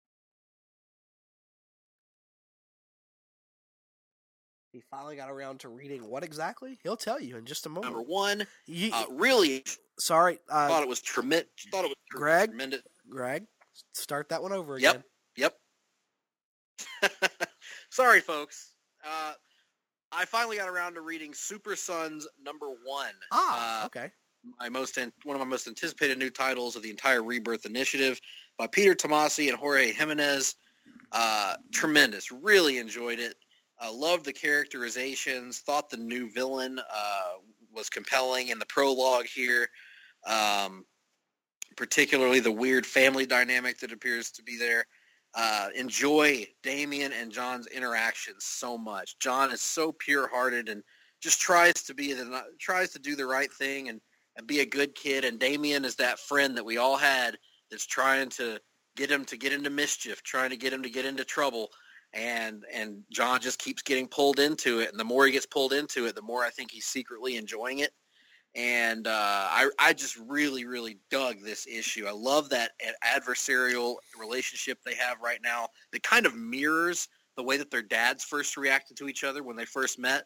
He finally got around to reading what exactly? He'll tell you in just a moment. Number one, you, uh, really. Sorry, uh, thought it was tremendous. Thought it was Greg. tremendous. Greg, start that one over again. Yep. Yep. Sorry, folks. Uh, I finally got around to reading Super Sons number one. Ah, uh, okay. My most an- one of my most anticipated new titles of the entire Rebirth Initiative by Peter Tomasi and Jorge Jimenez. Uh, tremendous. Really enjoyed it. Uh, loved the characterizations. Thought the new villain uh, was compelling in the prologue here. Um, particularly the weird family dynamic that appears to be there. Uh, enjoy Damian and John's interactions so much. John is so pure-hearted and just tries to be the tries to do the right thing and, and be a good kid. And Damian is that friend that we all had that's trying to get him to get into mischief, trying to get him to get into trouble. And and John just keeps getting pulled into it. And the more he gets pulled into it, the more I think he's secretly enjoying it. And uh, I, I just really, really dug this issue. I love that adversarial relationship they have right now that kind of mirrors the way that their dads first reacted to each other when they first met.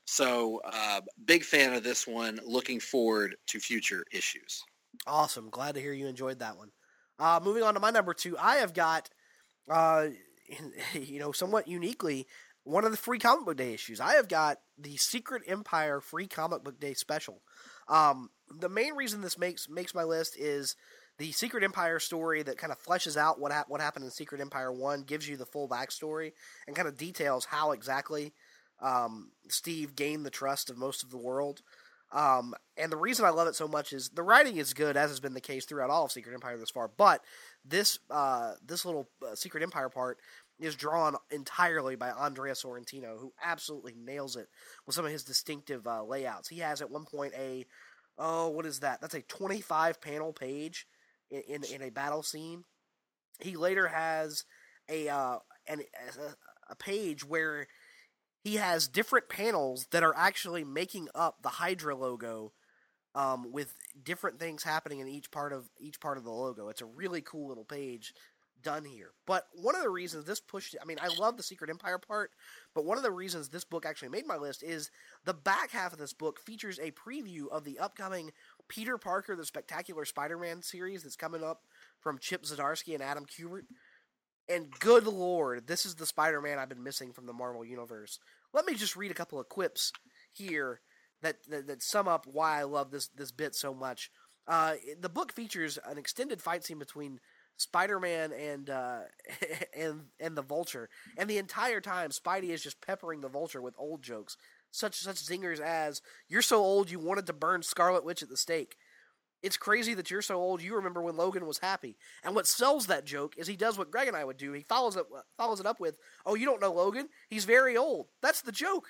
So, uh, big fan of this one. Looking forward to future issues. Awesome. Glad to hear you enjoyed that one. Uh, moving on to my number two, I have got, uh, you know, somewhat uniquely, one of the Free Comic Book Day issues. I have got the Secret Empire Free Comic Book Day special. Um, the main reason this makes makes my list is the Secret Empire story that kind of fleshes out what ha- what happened in Secret Empire one, gives you the full backstory, and kind of details how exactly um, Steve gained the trust of most of the world. Um, and the reason I love it so much is the writing is good, as has been the case throughout all of Secret Empire thus far. But this uh, this little uh, Secret Empire part is drawn entirely by Andrea Sorrentino, who absolutely nails it with some of his distinctive uh, layouts. He has at one point a oh, what is that? That's a twenty-five panel page in in, in a battle scene. He later has a uh, an a, a page where he has different panels that are actually making up the Hydra logo, um, with different things happening in each part of each part of the logo. It's a really cool little page done here. But one of the reasons this pushed it, I mean, I love the Secret Empire part, but one of the reasons this book actually made my list is the back half of this book features a preview of the upcoming Peter Parker, the Spectacular Spider-Man series that's coming up from Chip Zdarsky and Adam Kubert. And good lord, this is the Spider-Man I've been missing from the Marvel Universe. Let me just read a couple of quips here that that, that sum up why I love this, this bit so much. Uh, the book features an extended fight scene between Spider-Man and uh, and and the Vulture, and the entire time Spidey is just peppering the Vulture with old jokes, such such zingers as "You're so old you wanted to burn Scarlet Witch at the stake." It's crazy that you're so old you remember when Logan was happy. And what sells that joke is he does what Greg and I would do. He follows it follows it up with, "Oh, you don't know Logan? He's very old." That's the joke.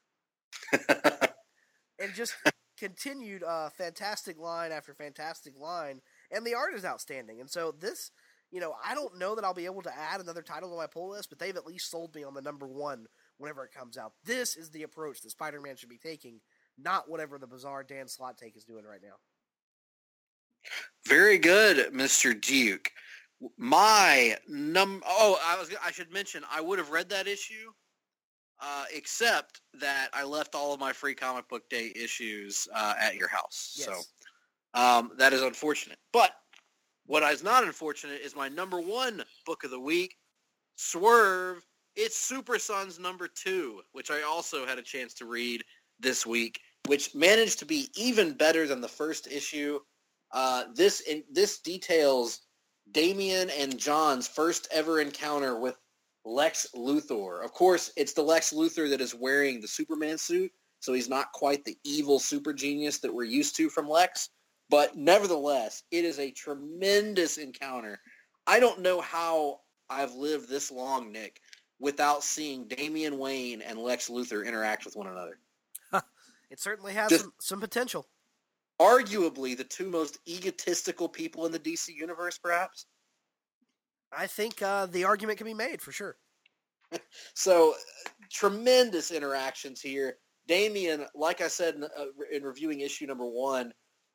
And just continued uh, fantastic line after fantastic line, and the art is outstanding. And so this, you know, I don't know that I'll be able to add another title to my pull list, but they've at least sold me on the number one whenever it comes out. This is the approach that Spider-Man should be taking, not whatever the bizarre Dan Slott take is doing right now. Very good, Mister Duke. My num oh, I was I should mention I would have read that issue, uh, except that I left all of my Free Comic Book Day issues uh, at your house. Yes. So um, that is unfortunate. But what is not unfortunate is my number one book of the week, Swerve. It's Super Sons number two, which I also had a chance to read this week, which managed to be even better than the first issue. Uh, this in, this details Damian and John's first ever encounter with Lex Luthor. Of course, it's the Lex Luthor that is wearing the Superman suit, so he's not quite the evil super genius that we're used to from Lex. But nevertheless, it is a tremendous encounter. I don't know how I've lived this long, Nick, without seeing Damian Wayne and Lex Luthor interact with one another. It certainly has Just, some, some potential. Arguably the two most egotistical people in the D C universe, perhaps. I think uh, the argument can be made, for sure. So, tremendous interactions here. Damian, like I said in, uh, in reviewing issue number one,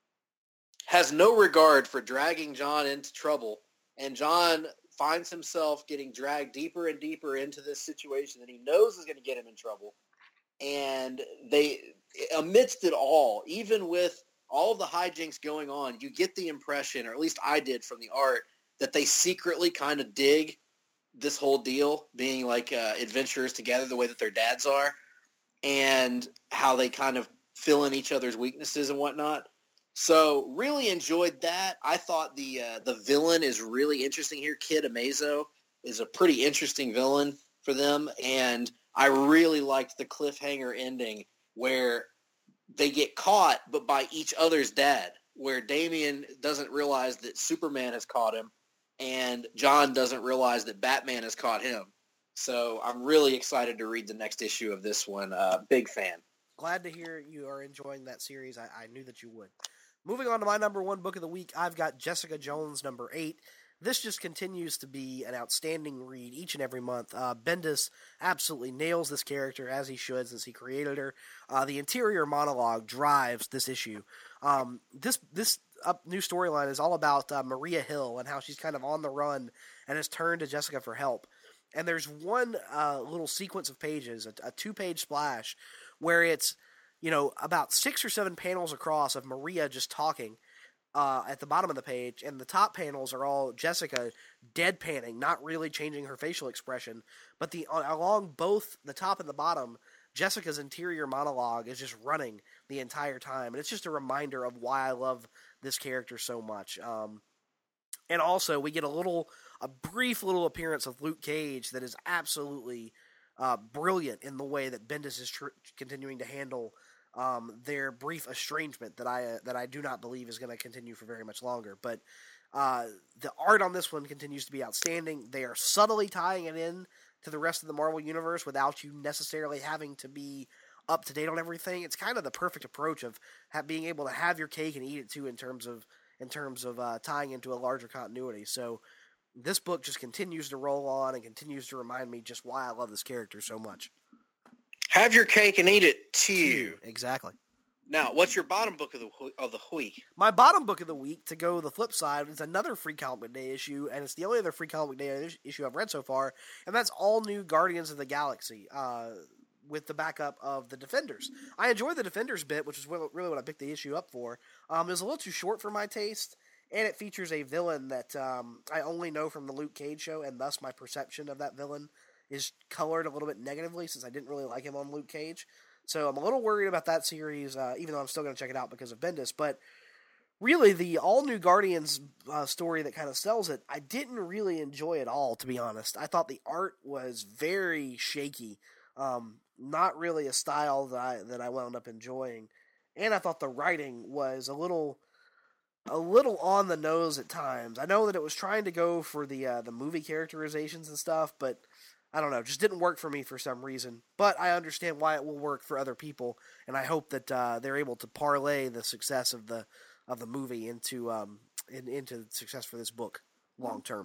has no regard for dragging John into trouble, and John finds himself getting dragged deeper and deeper into this situation that he knows is going to get him in trouble. And they, amidst it all, even with all of the hijinks going on, you get the impression, or at least I did from the art, that they secretly kind of dig this whole deal, being like uh, adventurers together the way that their dads are, and how they kind of fill in each other's weaknesses and whatnot. So really enjoyed that. I thought the uh, the villain is really interesting here. Kid Amazo is a pretty interesting villain for them, and I really liked the cliffhanger ending where they get caught, but by each other's dad, where Damian doesn't realize that Superman has caught him, and John doesn't realize that Batman has caught him. So I'm really excited to read the next issue of this one. Uh, big fan. Glad to hear you are enjoying that series. I, I knew that you would. Moving on to my number one book of the week, I've got Jessica Jones number eight. This just continues to be an outstanding read each and every month. Uh, Bendis absolutely nails this character, as he should, since he created her. Uh, the interior monologue drives this issue. Um, this this up new storyline is all about uh, Maria Hill and how she's kind of on the run and has turned to Jessica for help. And there's one uh, little sequence of pages, a, a two-page splash, where it's, you know, about six or seven panels across of Maria just talking uh, at the bottom of the page, and the top panels are all Jessica deadpanning, not really changing her facial expression, but the along both the top and the bottom, Jessica's interior monologue is just running the entire time, and it's just a reminder of why I love this character so much. Um, and also, we get a little, a brief little appearance of Luke Cage that is absolutely uh, brilliant in the way that Bendis is tr- continuing to handle um, their brief estrangement that I uh, that I do not believe is going to continue for very much longer. But uh, the art on this one continues to be outstanding. They are subtly tying it in to the rest of the Marvel Universe without you necessarily having to be up to date on everything. It's kind of the perfect approach of ha- being able to have your cake and eat it too in terms of in terms of uh, tying into a larger continuity. So this book just continues to roll on and continues to remind me just why I love this character so much. Have your cake and eat it too. Exactly. Now, what's your bottom book of the of the week? My bottom book of the week, to go the flip side, is another Free Comic Book Day issue, and it's the only other Free Comic Book Day issue I've read so far, and that's All New Guardians of the Galaxy, uh, with the backup of the Defenders. I enjoyed the Defenders bit, which is really what I picked the issue up for. Um, it was a little too short for my taste, and it features a villain that um, I only know from the Luke Cage show, and thus my perception of that villain is colored a little bit negatively since I didn't really like him on Luke Cage. So I'm a little worried about that series, uh, even though I'm still going to check it out because of Bendis. But really, the all-new Guardians uh, story that kind of sells it, I didn't really enjoy at all, to be honest. I thought the art was very shaky, um, not really a style that I, that I wound up enjoying. And I thought the writing was a little a little on the nose at times. I know that it was trying to go for the uh, the movie characterizations and stuff, but I don't know, just didn't work for me for some reason. But I understand why it will work for other people, and I hope that uh, they're able to parlay the success of the of the movie into um, in, into success for this book long term.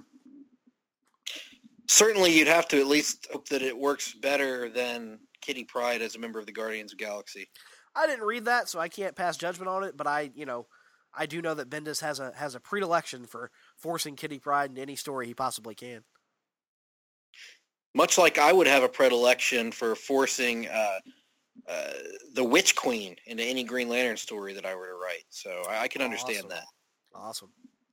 Certainly, you'd have to at least hope that it works better than Kitty Pryde as a member of the Guardians of the Galaxy. I didn't read that, so I can't pass judgment on it. But I, you know, I do know that Bendis has a has a predilection for forcing Kitty Pryde into any story he possibly can. Much like I would have a predilection for forcing uh, uh, the Witch Queen into any Green Lantern story that I were to write. So I, I can understand awesome. that. Awesome.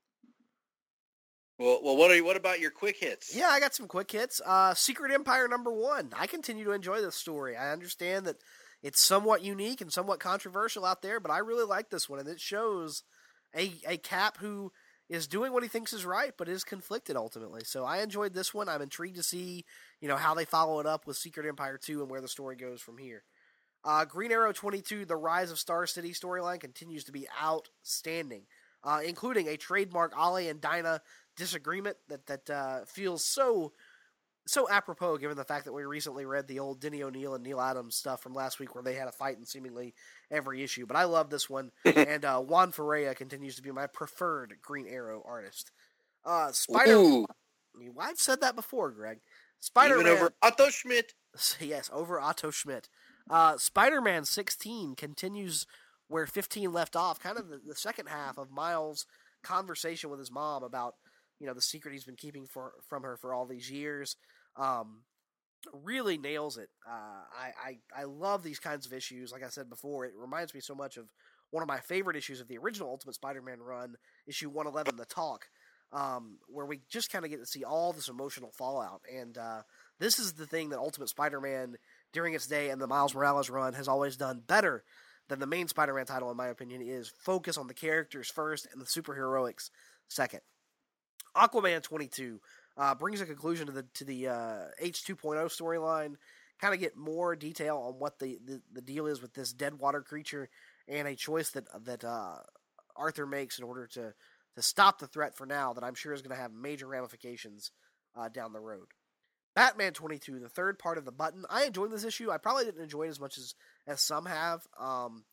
Well, well, what are you, what about your quick hits? Yeah, I got some quick hits. Uh, Secret Empire number one. I continue to enjoy this story. I understand that it's somewhat unique and somewhat controversial out there, but I really like this one, and it shows a a Cap who is doing what he thinks is right, but is conflicted ultimately. So I enjoyed this one. I'm intrigued to see, you know, how they follow it up with Secret Empire two and where the story goes from here. Uh, Green Arrow twenty-two, The Rise of Star City storyline continues to be outstanding, uh, including a trademark Ollie and Dinah disagreement that that uh, feels so so apropos given the fact that we recently read the old Denny O'Neil and Neil Adams stuff from last week where they had a fight in seemingly every issue. But I love this one, and uh, Juan Ferreira continues to be my preferred Green Arrow artist. Uh, Spider. Ooh. I've said that before, Greg. Spider-Man. Even over Otto Schmidt. Yes, over Otto Schmidt. Uh, Spider-Man sixteen continues where fifteen left off, kind of the, the second half of Miles' conversation with his mom about, you know, the secret he's been keeping for, from her for all these years. Um, really nails it. Uh, I, I, I love these kinds of issues. Like I said before, it reminds me so much of one of my favorite issues of the original Ultimate Spider-Man run, issue one eleven, The Talk, um, where we just kind of get to see all this emotional fallout. And uh, this is the thing that Ultimate Spider-Man during its day and the Miles Morales run has always done better than the main Spider-Man title, in my opinion, is focus on the characters first and the superheroics second. Aquaman twenty-two uh, brings a conclusion to the to the uh, H two point oh storyline. Kind of get more detail on what the, the, the deal is with this dead water creature and a choice that that uh, Arthur makes in order to, to stop the threat for now that I'm sure is going to have major ramifications uh, down the road. Batman twenty-two, the third part of the Button. I enjoyed this issue. I probably didn't enjoy it as much as, as some have. Um,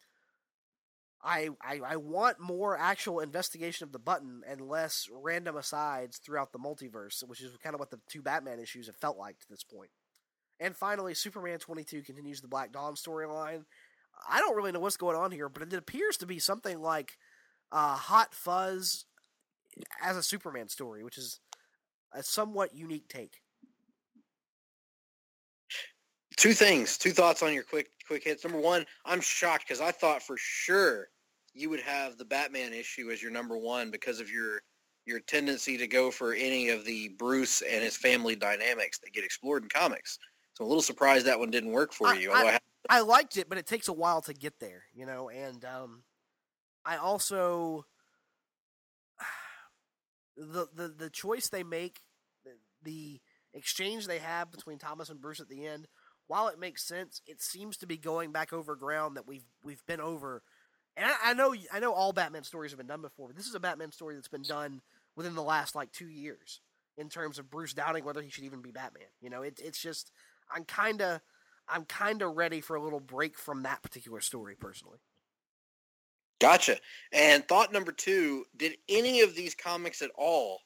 I, I I want more actual investigation of the Button and less random asides throughout the multiverse, which is kind of what the two Batman issues have felt like to this point. And finally, Superman twenty-two continues the Black Dawn storyline. I don't really know what's going on here, but it appears to be something like uh, Hot Fuzz as a Superman story, which is a somewhat unique take. Two things, two thoughts on your quick quick hits. Number one, I'm shocked because I thought for sure you would have the Batman issue as your number one because of your your tendency to go for any of the Bruce and his family dynamics that get explored in comics. So I'm a little surprised that one didn't work for I, you. I, I, have- I liked it, but it takes a while to get there, you know, and um, I also the, the the choice they make, the, the exchange they have between Thomas and Bruce at the end, while it makes sense, it seems to be going back over ground that we've we've been over. And I, I know I know all Batman stories have been done before, but this is a Batman story that's been done within the last like two years in terms of Bruce doubting whether he should even be Batman. You know, it, it's just I'm kind of I'm kind of ready for a little break from that particular story personally. Gotcha. And thought number two, did any of these comics at all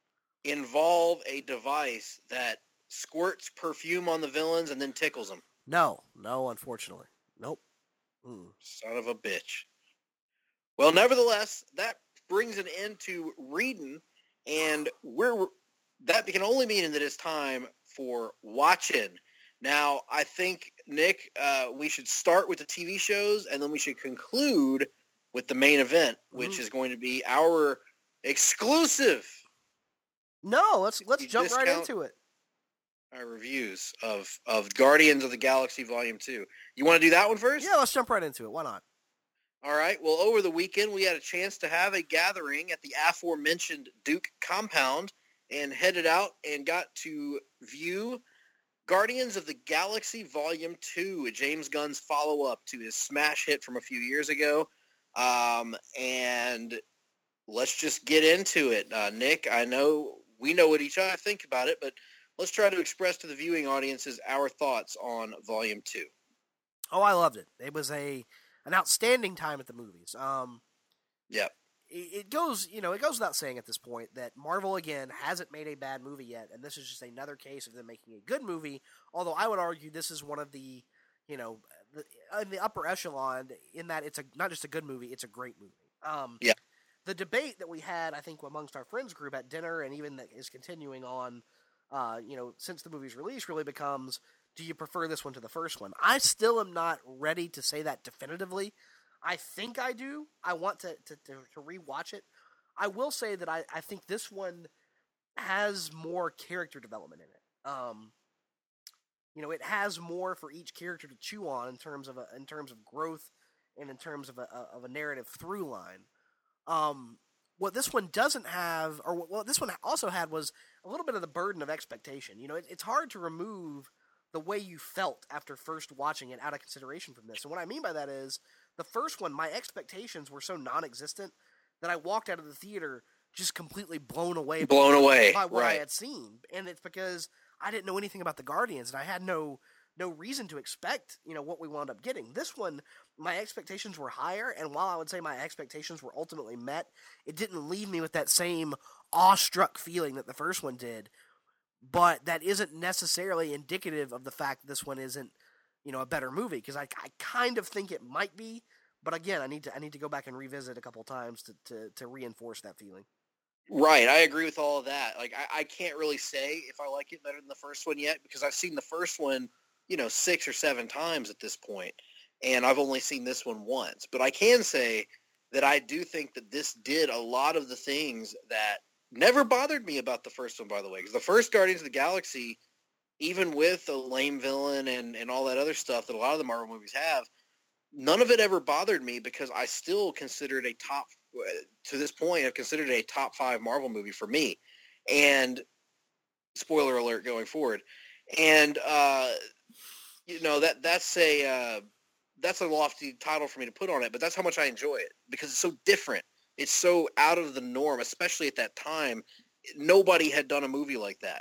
involve a device that squirts perfume on the villains and then tickles them? No, no, unfortunately. Nope. Mm. Son of a bitch. Well, nevertheless, that brings an end to reading, and we're that can only mean that it's time for watching. Now, I think, Nick, uh, we should start with the T V shows, and then we should conclude with the main event, which Mm-hmm. is going to be our exclusive. No, let's let's jump discount, right into it. Our reviews of, of Guardians of the Galaxy Volume two. You want to do that one first? Yeah, let's jump right into it. Why not? All right. Well, over the weekend, we had a chance to have a gathering at the aforementioned Duke compound and headed out and got to view Guardians of the Galaxy Volume two, James Gunn's follow-up to his smash hit from a few years ago. Um, and let's just get into it. Uh, Nick, I know we know what each other think about it, but let's try to express to the viewing audiences our thoughts on Volume two. Oh, I loved it. It was a an outstanding time at the movies. Um, Yep. it, it goes, you know, it goes without saying at this point that Marvel again hasn't made a bad movie yet, and this is just another case of them making a good movie. Although I would argue this is one of the, you know, the, in the upper echelon in that it's a not just a good movie, it's a great movie. Um, yeah. The debate that we had, I think, amongst our friends group at dinner, and even that is continuing on, uh, you know, since the movie's release, really becomes: do you prefer this one to the first one? I still am not ready to say that definitively. I think I do. I want to to, to, to rewatch it. I will say that I, I think this one has more character development in it. Um, you know, it has more for each character to chew on in terms of a, in terms of growth and in terms of a, of a narrative through line. Um, what this one doesn't have, or what this one also had, was a little bit of the burden of expectation. You know, it, it's hard to remove the way you felt after first watching it out of consideration from this. And what I mean by that is, the first one, my expectations were so non-existent that I walked out of the theater just completely blown away. Blown by, away, by what right. I had seen. And it's because I didn't know anything about the Guardians, and I had no no reason to expect, you know, what we wound up getting. This one, my expectations were higher, and while I would say my expectations were ultimately met, it didn't leave me with that same awestruck feeling that the first one did. But that isn't necessarily indicative of the fact that this one isn't, you know, a better movie, because I, I kind of think it might be, but again, I need to I need to go back and revisit a couple times to, to, to reinforce that feeling. Right, I agree with all of that. Like, I, I can't really say if I like it better than the first one yet, because I've seen the first one, you know, six or seven times at this point, and I've only seen this one once. But I can say that I do think that this did a lot of the things that never bothered me about the first one, by the way, because the first Guardians of the Galaxy, even with the lame villain and, and all that other stuff that a lot of the Marvel movies have, none of it ever bothered me because I still considered a top, to this point, I've considered it a top five Marvel movie for me. And spoiler alert going forward. And, uh, you know, that that's a, uh, that's a lofty title for me to put on it, but that's how much I enjoy it because it's so different. It's so out of the norm, especially at that time. Nobody had done a movie like that.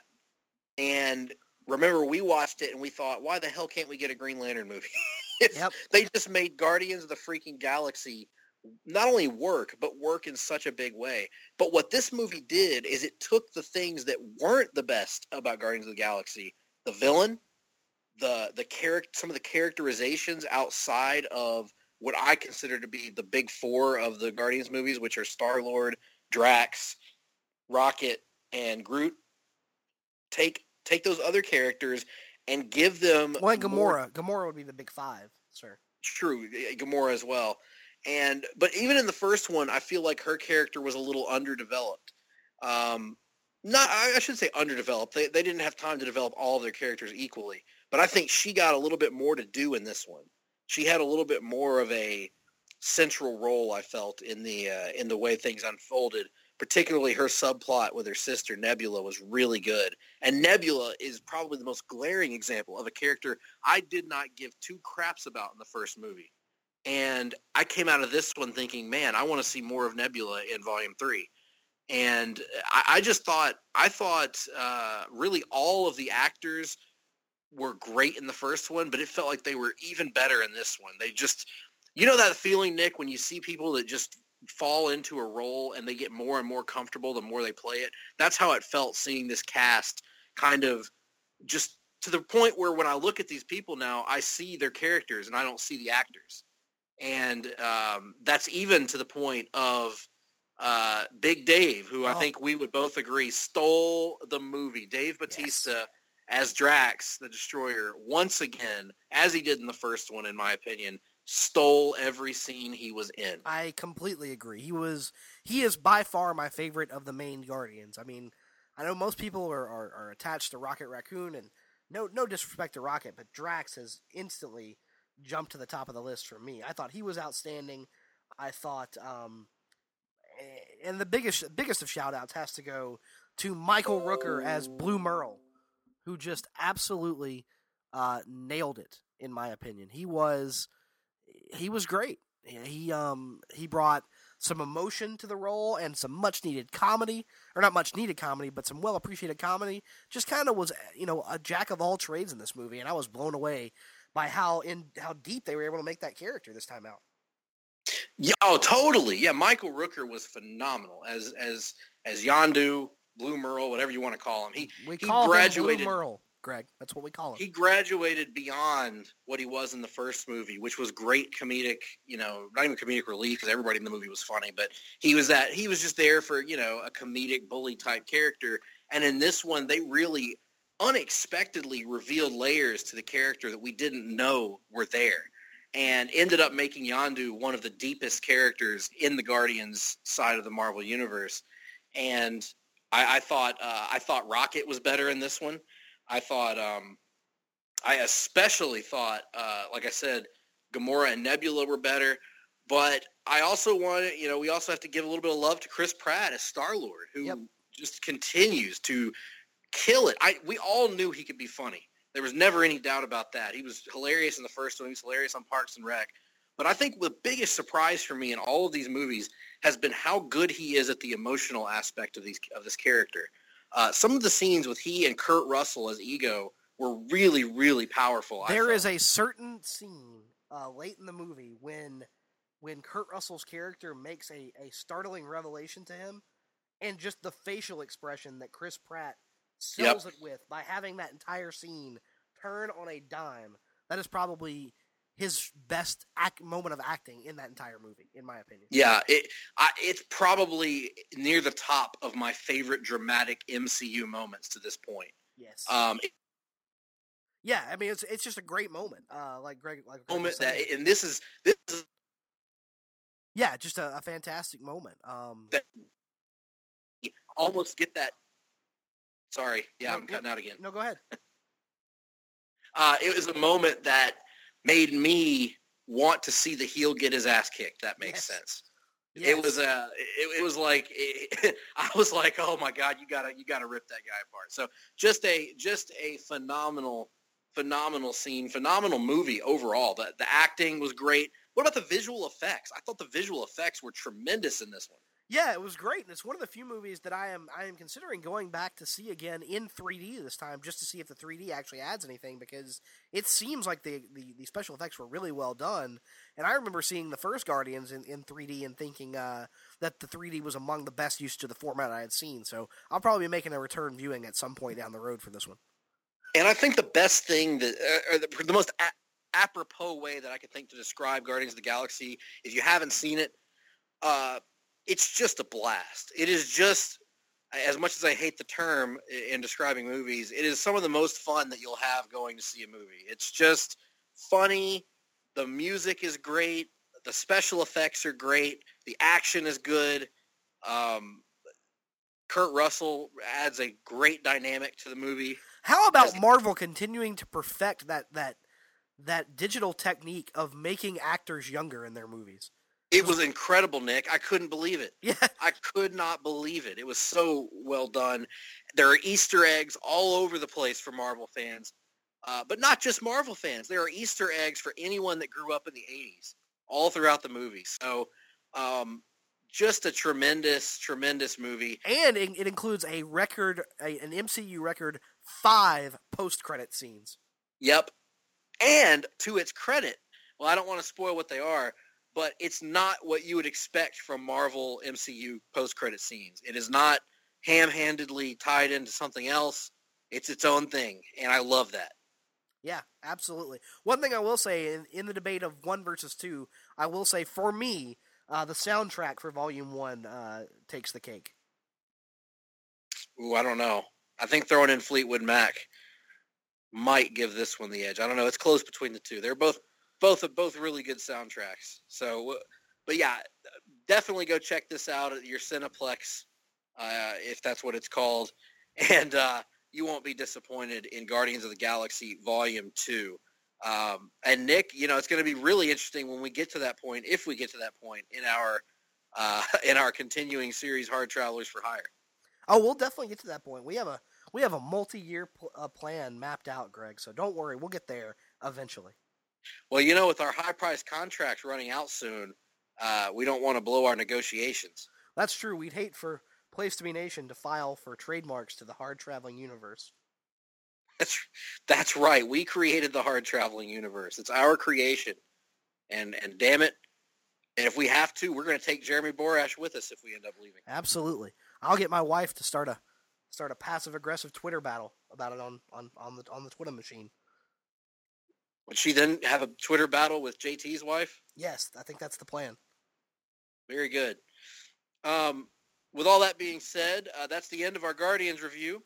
And remember, we watched it and we thought, why the hell can't we get a Green Lantern movie? Yep. They just made Guardians of the freaking Galaxy not only work, but work in such a big way. But what this movie did is it took the things that weren't the best about Guardians of the Galaxy, the villain, the the character, some of the characterizations outside of what I consider to be the big four of the Guardians movies, which are Star-Lord, Drax, Rocket, and Groot. Take take those other characters and give them Well, and Gamora. more- Gamora would be the big five, sir. True, Gamora as well. And but even in the first one, I feel like her character was a little underdeveloped. Um, not, I, I should say underdeveloped. They they didn't have time to develop all of their characters equally. But I think she got a little bit more to do in this one. She had a little bit more of a central role, I felt, in the uh, in the way things unfolded. Particularly her subplot with her sister Nebula was really good. And Nebula is probably the most glaring example of a character I did not give two craps about in the first movie. And I came out of this one thinking, man, I want to see more of Nebula in Volume three. And I, I just thought, I thought uh, really all of the actors were great in the first one, but it felt like they were even better in this one. They just, you know that feeling, Nick, when you see people that just fall into a role and they get more and more comfortable the more they play it? That's how it felt seeing this cast kind of just to the point where when I look at these people now, I see their characters and I don't see the actors. And um, that's even to the point of uh, Big Dave, who I Oh. think we would both agree stole the movie. Dave Bautista Yes. as Drax, the Destroyer, once again, as he did in the first one, in my opinion, stole every scene he was in. I completely agree. He was he is by far my favorite of the main Guardians. I mean, I know most people are, are, are attached to Rocket Raccoon, and no no disrespect to Rocket, but Drax has instantly jumped to the top of the list for me. I thought he was outstanding. I thought, um, and the biggest biggest of shout outs has to go to Michael Rooker as Blue Merle, who just absolutely uh, nailed it, in my opinion. He was he was great. He um he brought some emotion to the role and some much needed comedy, or not much needed comedy, but some well appreciated comedy. Just kind of was, you know, a jack of all trades in this movie, and I was blown away by how in how deep they were able to make that character this time out. Yeah, oh, totally. Yeah, Michael Rooker was phenomenal as as as Yondu, Blue Merle, whatever you want to call him. He We he call graduated. him Blue Merle, Greg. That's what we call him. He graduated beyond what he was in the first movie, which was great comedic, you know, not even comedic relief because everybody in the movie was funny, but he was that he was just there for, you know, a comedic bully type character. And in this one, they really unexpectedly revealed layers to the character that we didn't know were there, and ended up making Yondu one of the deepest characters in the Guardians side of the Marvel Universe. And I, I thought uh, I thought Rocket was better in this one. I thought, um, I especially thought, uh, like I said, Gamora and Nebula were better. But I also want to, you know, we also have to give a little bit of love to Chris Pratt as Star-Lord, who Yep. just continues to kill it. I we all knew he could be funny. There was never any doubt about that. He was hilarious in the first one. He was hilarious on Parks and Rec. But I think the biggest surprise for me in all of these movies has been how good he is at the emotional aspect of these of this character. Uh, some of the scenes with he and Kurt Russell as Ego were really, really powerful. There is a certain scene uh, late in the movie when when Kurt Russell's character makes a, a startling revelation to him, and just the facial expression that Chris Pratt sells Yep. it with by having that entire scene turn on a dime. That is probably his best act, moment of acting in that entire movie, in my opinion. Yeah, it, I, it's probably near the top of my favorite dramatic M C U moments to this point. Yes. Um, it- yeah, I mean it's it's just a great moment. Uh, like Greg, like Greg was moment that, saying. and this is this is yeah, just a, a fantastic moment. Um, that almost get that. Sorry, yeah, No, I'm cutting out again. no, go ahead. Uh, it was a moment that made me want to see the heel get his ass kicked. That makes Yes. sense. Yes. It was uh, it, it was like it, I was like, oh my god, you gotta you gotta rip that guy apart. So just a just a phenomenal phenomenal scene, phenomenal movie overall. The the acting was great. What about the visual effects? I thought the visual effects were tremendous in this one. Yeah, it was great, and it's one of the few movies that I am I am considering going back to see again in three D this time, just to see if the three D actually adds anything, because it seems like the, the, the special effects were really well done. And I remember seeing the first Guardians in, in three D and thinking uh, that the three D was among the best use to the format I had seen. So I'll probably be making a return viewing at some point down the road for this one. And I think the best thing that, uh, or the, the most a- apropos way that I could think to describe Guardians of the Galaxy, if you haven't seen it, uh, it's just a blast. It is just as much as I hate the term in describing movies, it is some of the most fun that you'll have going to see a movie. It's just funny. The music is great. The special effects are great. The action is good. Um, Kurt Russell adds a great dynamic to the movie. How about Marvel continuing to perfect that that that digital technique of making actors younger in their movies? It was incredible, Nick. I couldn't believe it. Yeah. I could not believe it. It was so well done. There are Easter eggs all over the place for Marvel fans, uh, but not just Marvel fans. There are Easter eggs for anyone that grew up in the eighties, all throughout the movie. So um, just a tremendous, tremendous movie. And it, it includes a record, a, an M C U record, five post-credit scenes. Yep. And to its credit, well, I don't want to spoil what they are, but it's not what you would expect from Marvel M C U post-credit scenes. It is not ham-handedly tied into something else. It's its own thing, and I love that. Yeah, absolutely. One thing I will say, in, in the debate of one versus two, I will say, for me, uh, the soundtrack for Volume one uh, takes the cake. Ooh, I don't know. I think throwing in Fleetwood Mac might give this one the edge. I don't know. It's close between the two. They're both both both really good soundtracks. So, but yeah, definitely go check this out at your Cineplex, uh, if that's what it's called, and uh, you won't be disappointed in Guardians of the Galaxy Volume two. Um, and Nick, you know, it's going to be really interesting when we get to that point, if we get to that point in our uh, in our continuing series, Hard Travelers for Hire. Oh, we'll definitely get to that point. We have a we have a multi-year pl- uh, plan mapped out, Greg. So don't worry, we'll get there eventually. Well, you know, with our high-priced contracts running out soon, uh, we don't want to blow our negotiations. That's true. We'd hate for Place to Be Nation to file for trademarks to the Hard Traveling Universe. That's that's right. We created the Hard Traveling Universe. It's our creation, and and damn it, and if we have to, we're going to take Jeremy Borash with us if we end up leaving. Absolutely. I'll get my wife to start a start a passive-aggressive Twitter battle about it on, on, on the on the Twitter machine. Would she then have a Twitter battle with J T's wife? Yes, I think that's the plan. Very good. Um, with all that being said, uh, that's the end of our Guardians review.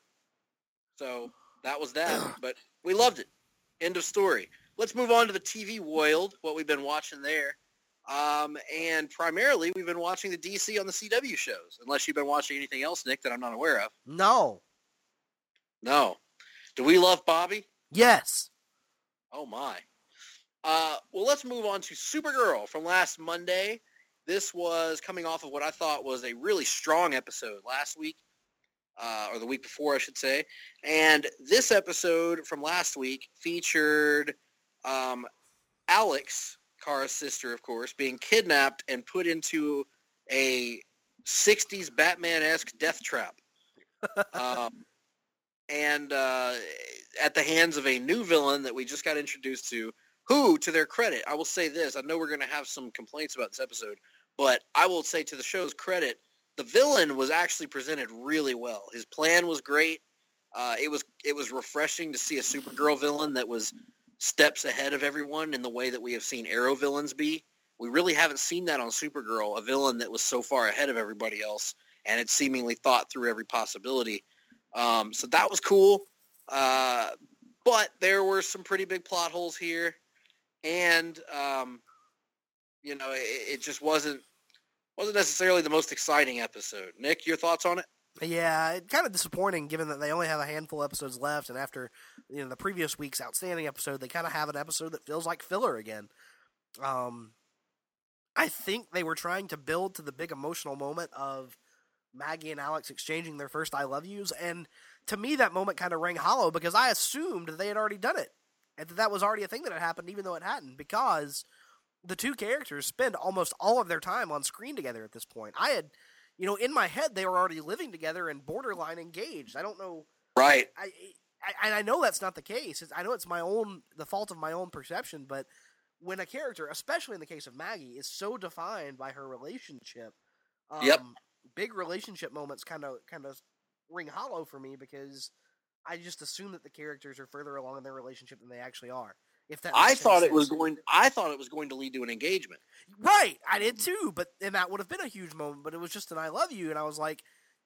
So that was that, but we loved it. End of story. Let's move on to the T V world, what we've been watching there. Um, and primarily, we've been watching the D C on the C W shows, unless you've been watching anything else, Nick, that I'm not aware of. No. No. Do we love Bobby? Yes. Oh, my. Uh, well, let's move on to Supergirl from last Monday. This was coming off of what I thought was a really strong episode last week, uh, or the week before, I should say. And this episode from last week featured um, Alex, Kara's sister, of course, being kidnapped and put into a sixties Batman-esque death trap. um, and uh, at the hands of a new villain that we just got introduced to, who, to their credit, I will say this, I know we're going to have some complaints about this episode, but I will say to the show's credit, the villain was actually presented really well. His plan was great. Uh, it was it was refreshing to see a Supergirl villain that was steps ahead of everyone in the way that we have seen Arrow villains be. We really haven't seen that on Supergirl, a villain that was so far ahead of everybody else, and had seemingly thought through every possibility. Um, so that was cool. Uh, but there were some pretty big plot holes here, and um, you know, it, it just wasn't wasn't necessarily the most exciting episode. Nick, your thoughts on it? Yeah, it's kind of disappointing given that they only have a handful of episodes left, and after you know the previous week's outstanding episode, they kind of have an episode that feels like filler again. Um, I think they were trying to build to the big emotional moment of Maggie and Alex exchanging their first I love yous, and to me that moment kind of rang hollow because I assumed that they had already done it, and that that was already a thing that had happened even though it hadn't, because the two characters spend almost all of their time on screen together at this point. I had, you know, in my head they were already living together and borderline engaged. I don't know. Right. I, I, and I know that's not the case. It's, I know it's my own, the fault of my own perception, but when a character, especially in the case of Maggie, is so defined by her relationship, um, yep. big relationship moments kind of kind of ring hollow for me because I just assume that the characters are further along in their relationship than they actually are. If that I thought sense. it was going. I thought it was going to lead to an engagement. Right, I did too. But and that would have been a huge moment. But it was just an "I love you," and I was like,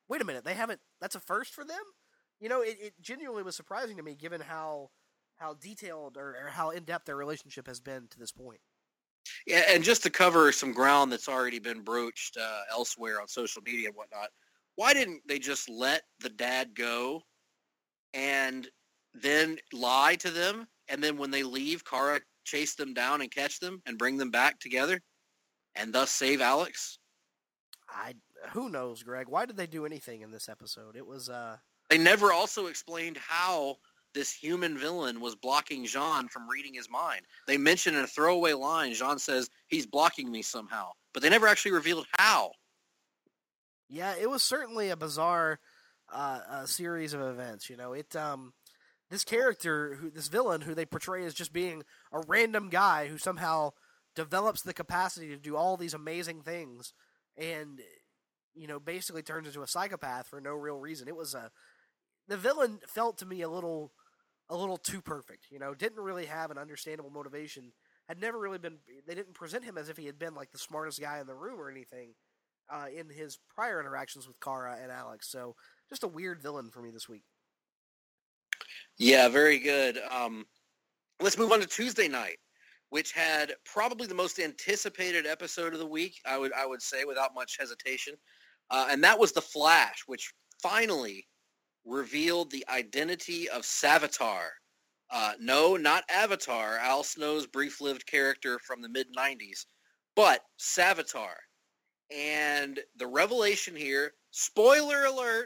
wait a minute, they haven't. That's a first for them. You know, it, it genuinely was surprising to me, given how how detailed or, or how in depth their relationship has been to this point. Yeah, and just to cover some ground that's already been broached uh, elsewhere on social media and whatnot, why didn't they just let the dad go and then lie to them, and then when they leave, Kara chase them down and catch them and bring them back together, and thus save Alex? I who knows, Greg? Why did they do anything in this episode? It was uh. They never also explained how this human villain was blocking Jean from reading his mind. They mentioned in a throwaway line, Jean says, he's blocking me somehow. But they never actually revealed how. Yeah, it was certainly a bizarre uh, uh, series of events. You know, it um, this character, who this villain, who they portray as just being a random guy who somehow develops the capacity to do all these amazing things and, you know, basically turns into a psychopath for no real reason. It was a... The villain felt to me a little... a little too perfect, you know, didn't really have an understandable motivation, had never really been, they didn't present him as if he had been like the smartest guy in the room or anything uh, in his prior interactions with Kara and Alex, so just a weird villain for me this week. Yeah, very good. Um, let's move on to Tuesday night, which had probably the most anticipated episode of the week, I would I would say without much hesitation, uh, and that was The Flash, which finally revealed the identity of Savitar. Uh, no, not Avatar, Al Snow's brief-lived character from the mid nineties, but Savitar. And the revelation here, spoiler alert,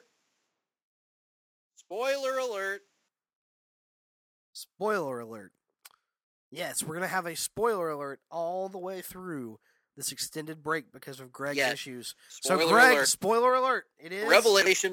spoiler alert. Spoiler alert. Yes, we're going to have a spoiler alert all the way through this extended break because of Greg's yes. issues. Spoiler so, Greg, alert. spoiler alert. It is... Revelation.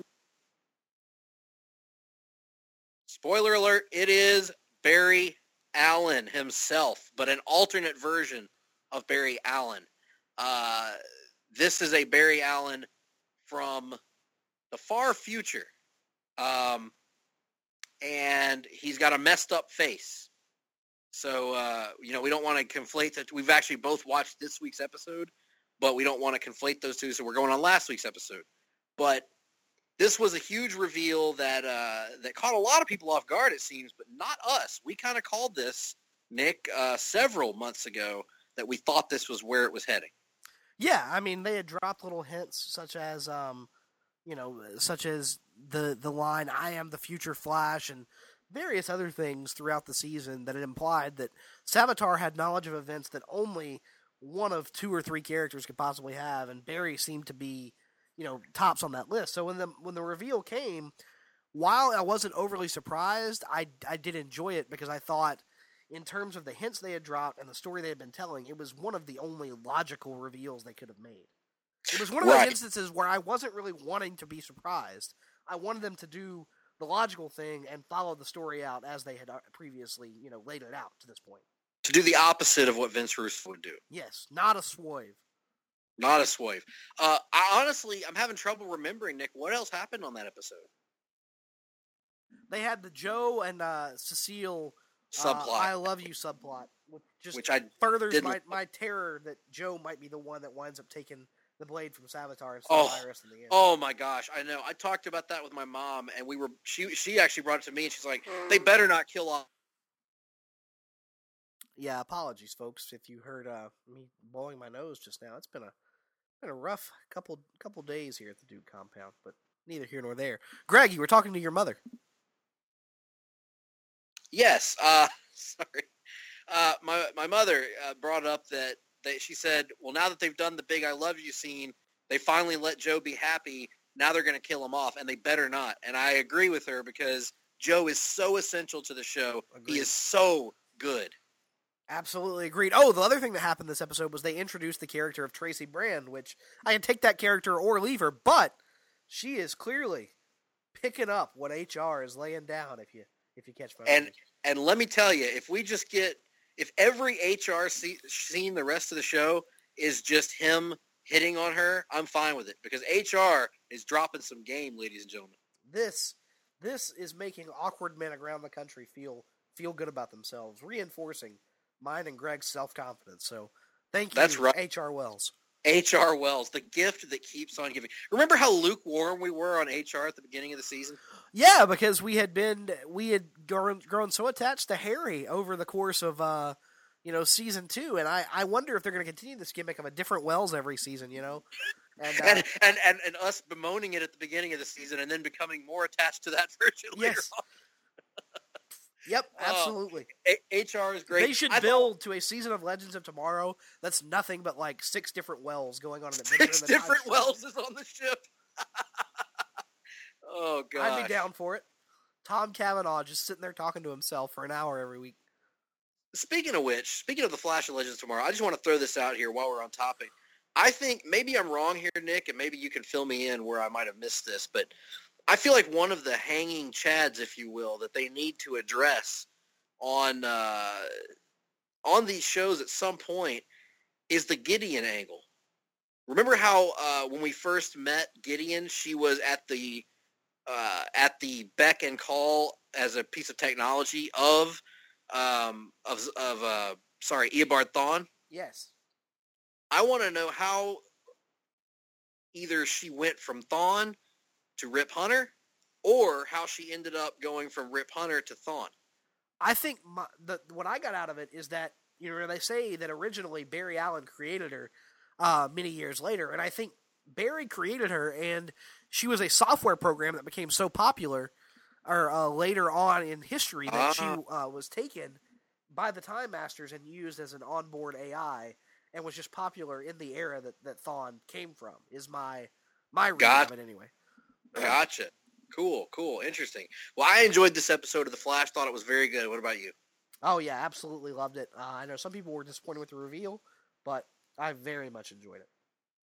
Spoiler alert, it is Barry Allen himself, but an alternate version of Barry Allen. Uh, this is a Barry Allen from the far future. Um, and he's got a messed up face. So, uh, you know, we don't want to conflate that. We've actually both watched this week's episode, but we don't want to conflate those two, so we're going on last week's episode. But this was a huge reveal that uh, that caught a lot of people off guard, it seems, but not us. We kind of called this, Nick, uh, several months ago, that we thought this was where it was heading. Yeah, I mean, they had dropped little hints such as, um, you know, such as the the line, I am the future Flash, and various other things throughout the season that had implied that Savitar had knowledge of events that only one of two or three characters could possibly have, and Barry seemed to be, you know, tops on that list. So when the when the reveal came, while I wasn't overly surprised, I, I did enjoy it because I thought, in terms of the hints they had dropped and the story they had been telling, it was one of the only logical reveals they could have made. It was one of those right. instances where I wasn't really wanting to be surprised. I wanted them to do the logical thing and follow the story out as they had previously, you know, laid it out to this point. To do the opposite of what Vince Russo would do. Yes, not a swerve. Not a swerve. Uh, I honestly, I'm having trouble remembering, Nick, what else happened on that episode? They had the Joe and uh, Cecile subplot. Uh, I love you subplot, which just which I furthers my, my terror that Joe might be the one that winds up taking the blade from Savitar instead oh, of Iris in the end. Oh my gosh, I know. I talked about that with my mom, and we were she she actually brought it to me, and she's like, "They better not kill off." Yeah, apologies, folks, if you heard uh, me blowing my nose just now. It's been a been a rough couple couple days here at the Duke compound, but neither here nor there. Greg, you were talking to your mother. Yes, uh, sorry. Uh, my my mother uh, brought up that. They, she said, well, now that they've done the big I love you scene, they finally let Joe be happy. Now they're going to kill him off, and they better not. And I agree with her because Joe is so essential to the show. Agreed. He is so good. Absolutely agreed. Oh, the other thing that happened this episode was they introduced the character of Tracy Brand, which I can take that character or leave her, but she is clearly picking up what H R is laying down, if you if you catch my And, and let me tell you, if we just get... If every H R scene the rest of the show is just him hitting on her, I'm fine with it because H R is dropping some game, ladies and gentlemen. This this is making awkward men around the country feel feel good about themselves, reinforcing mine and Greg's self-confidence. So thank you, That's right. H R Wells. H R. Wells, the gift that keeps on giving. Remember how lukewarm we were on H R at the beginning of the season? Yeah, because we had been we had grown, grown so attached to Harry over the course of uh, you know season two, and I, I wonder if they're going to continue this gimmick of a different Wells every season. You know, and, uh, and, and and and us bemoaning it at the beginning of the season, and then becoming more attached to that version later yes. on. Yep, absolutely. Uh, H R is great. They should I build thought, to a season of Legends of Tomorrow that's nothing but like six different Wells going on an adventure. Six in the different time Wells is on the ship. Oh, God. I'd be down for it. Tom Cavanaugh just sitting there talking to himself for an hour every week. Speaking of which, speaking of the Flash of Legends Tomorrow, I just want to throw this out here while we're on topic. I think maybe I'm wrong here, Nick, and maybe you can fill me in where I might have missed this, but I feel like one of the hanging chads, if you will, that they need to address on uh, on these shows at some point is the Gideon angle. Remember how uh, when we first met Gideon, she was at the uh, at the beck and call as a piece of technology of um, of of uh, sorry Eobard Thawne? Yes. I want to know how either she went from Thawne to Rip Hunter, or how she ended up going from Rip Hunter to Thawne. I think my, the what I got out of it is that, you know, they say that originally Barry Allen created her uh, many years later, and I think Barry created her, and she was a software program that became so popular, or uh, later on in history, that uh, she uh, was taken by the Time Masters and used as an onboard A I, and was just popular in the era that, that Thawne came from, is my my reading Got, of it anyway. Gotcha. Cool, cool, interesting. Well, I enjoyed this episode of The Flash. Thought it was very good. What about you? Oh, yeah, absolutely loved it. Uh, I know some people were disappointed with the reveal, but I very much enjoyed it.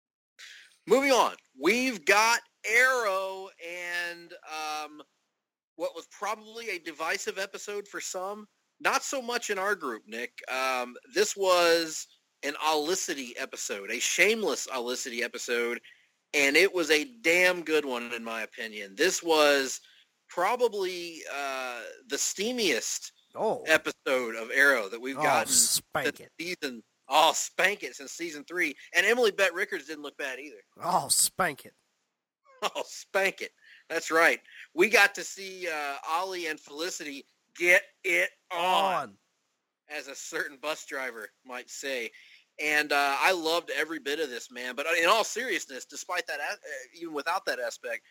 Moving on, we've got Arrow and um, what was probably a divisive episode for some. Not so much in our group, Nick. Um, this was an Olicity episode, a shameless Olicity episode, and it was a damn good one in my opinion. This was probably uh, the steamiest oh. episode of Arrow that we've oh, gotten spank since it. season. Oh, spank it since season three. And Emily Bett Rickards didn't look bad either. Oh, spank it. Oh, spank it. That's right. We got to see uh, Ollie and Felicity get it on, on, as a certain bus driver might say. And uh, I loved every bit of this, man. But in all seriousness, despite that, uh, even without that aspect,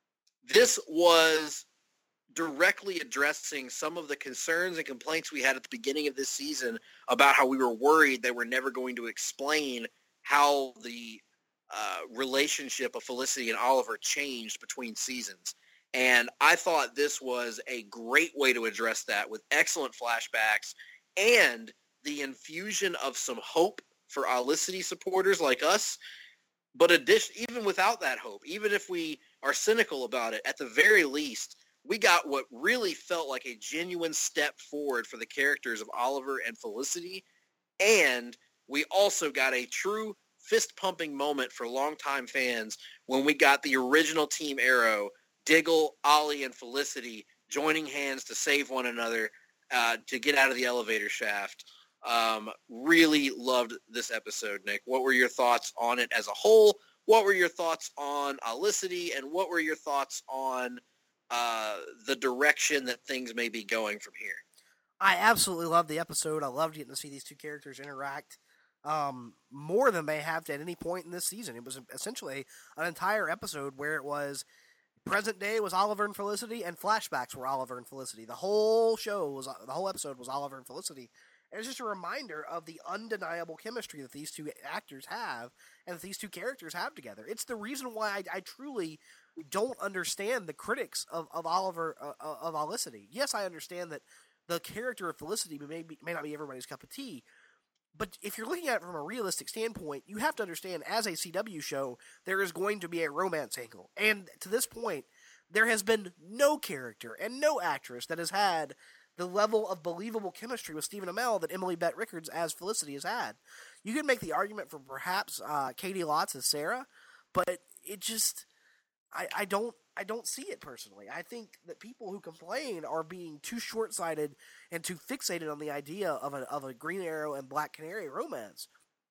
this was directly addressing some of the concerns and complaints we had at the beginning of this season about how we were worried they were never going to explain how the uh, relationship of Felicity and Oliver changed between seasons. And I thought this was a great way to address that with excellent flashbacks and the infusion of some hope for Olicity supporters like us. But addition, even without that hope, even if we are cynical about it, at the very least, we got what really felt like a genuine step forward for the characters of Oliver and Felicity. And we also got a true fist-pumping moment for longtime fans when we got the original Team Arrow, Diggle, Ollie, and Felicity joining hands to save one another uh, to get out of the elevator shaft. Um, really loved this episode, Nick. What were your thoughts on it as a whole? What were your thoughts on Olicity? And what were your thoughts on uh, the direction that things may be going from here? I absolutely loved the episode. I loved getting to see these two characters interact um, more than they have at any point in this season. It was essentially an entire episode where it was present day was Oliver and Felicity, and flashbacks were Oliver and Felicity. The whole show was the whole episode was Oliver and Felicity. And it's just a reminder of the undeniable chemistry that these two actors have and that these two characters have together. It's the reason why I, I truly don't understand the critics of, of Oliver, uh, of Olicity. Yes, I understand that the character of Felicity may, be, may not be everybody's cup of tea, but if you're looking at it from a realistic standpoint, you have to understand, as a C W show, there is going to be a romance angle. And to this point, there has been no character and no actress that has had the level of believable chemistry with Stephen Amell that Emily Bett Rickards as Felicity has had. You could make the argument for perhaps uh, Katie Lotz as Sarah, but it just, I, I don't, I don't see it personally. I think that people who complain are being too short-sighted and too fixated on the idea of a of a Green Arrow and Black Canary romance.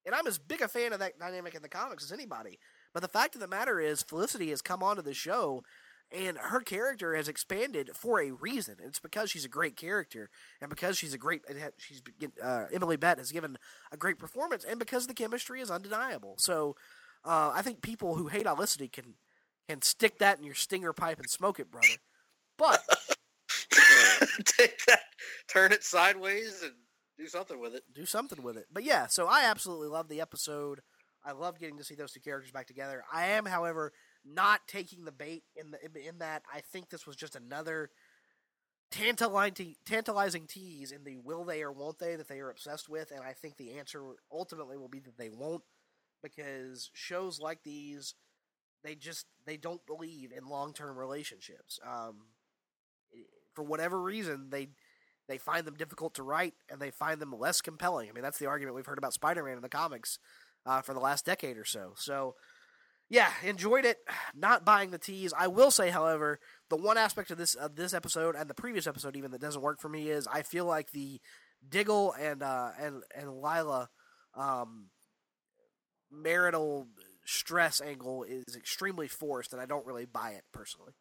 And I'm as big a fan of that dynamic in the comics as anybody. But the fact of the matter is, Felicity has come onto the show, and her character has expanded for a reason. It's because she's a great character, and because she's a great, she's uh, Emily Bett has given a great performance, and because the chemistry is undeniable. So, uh, I think people who hate Felicity can can stick that in your stinger pipe and smoke it, brother. But take that, turn it sideways, and do something with it. Do something with it. But yeah, so I absolutely love the episode. I love getting to see those two characters back together. I am, however, not taking the bait in the in that I think this was just another tantalizing tantalizing tease in the will they or won't they that they are obsessed with, and I think the answer ultimately will be that they won't, because shows like these, they just they don't believe in long-term relationships. Um, for whatever reason, they they find them difficult to write, and they find them less compelling. I mean, that's the argument we've heard about Spider-Man in the comics uh, for the last decade or so. So, yeah, enjoyed it. Not buying the tease. I will say, however, the one aspect of this of this episode and the previous episode even that doesn't work for me is I feel like the Diggle and uh, and and Lila um, marital stress angle is extremely forced, and I don't really buy it personally.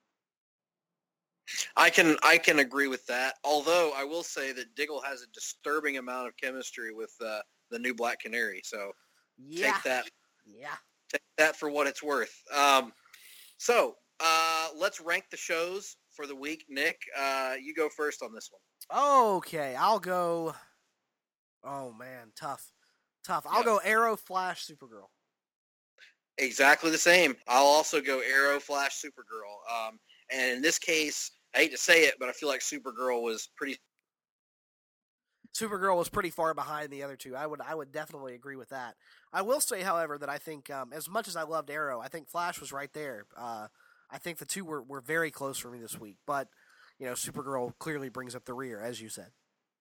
I can I can agree with that. Although I will say that Diggle has a disturbing amount of chemistry with uh, the new Black Canary. So yeah. take that. Yeah. Take that for what it's worth. Um, so uh, let's rank the shows for the week. Nick, uh, you go first on this one. Okay, I'll go. Oh man, tough, tough. I'll Yeah. go Arrow, Flash, Supergirl. Exactly the same. I'll also go Arrow, Flash, Supergirl. Um, and in this case, I hate to say it, but I feel like Supergirl was pretty. Supergirl was pretty far behind the other two. I would, I would definitely agree with that. I will say, however, that I think um, as much as I loved Arrow, I think Flash was right there. Uh, I think the two were, were very close for me this week. But you know, Supergirl clearly brings up the rear, as you said.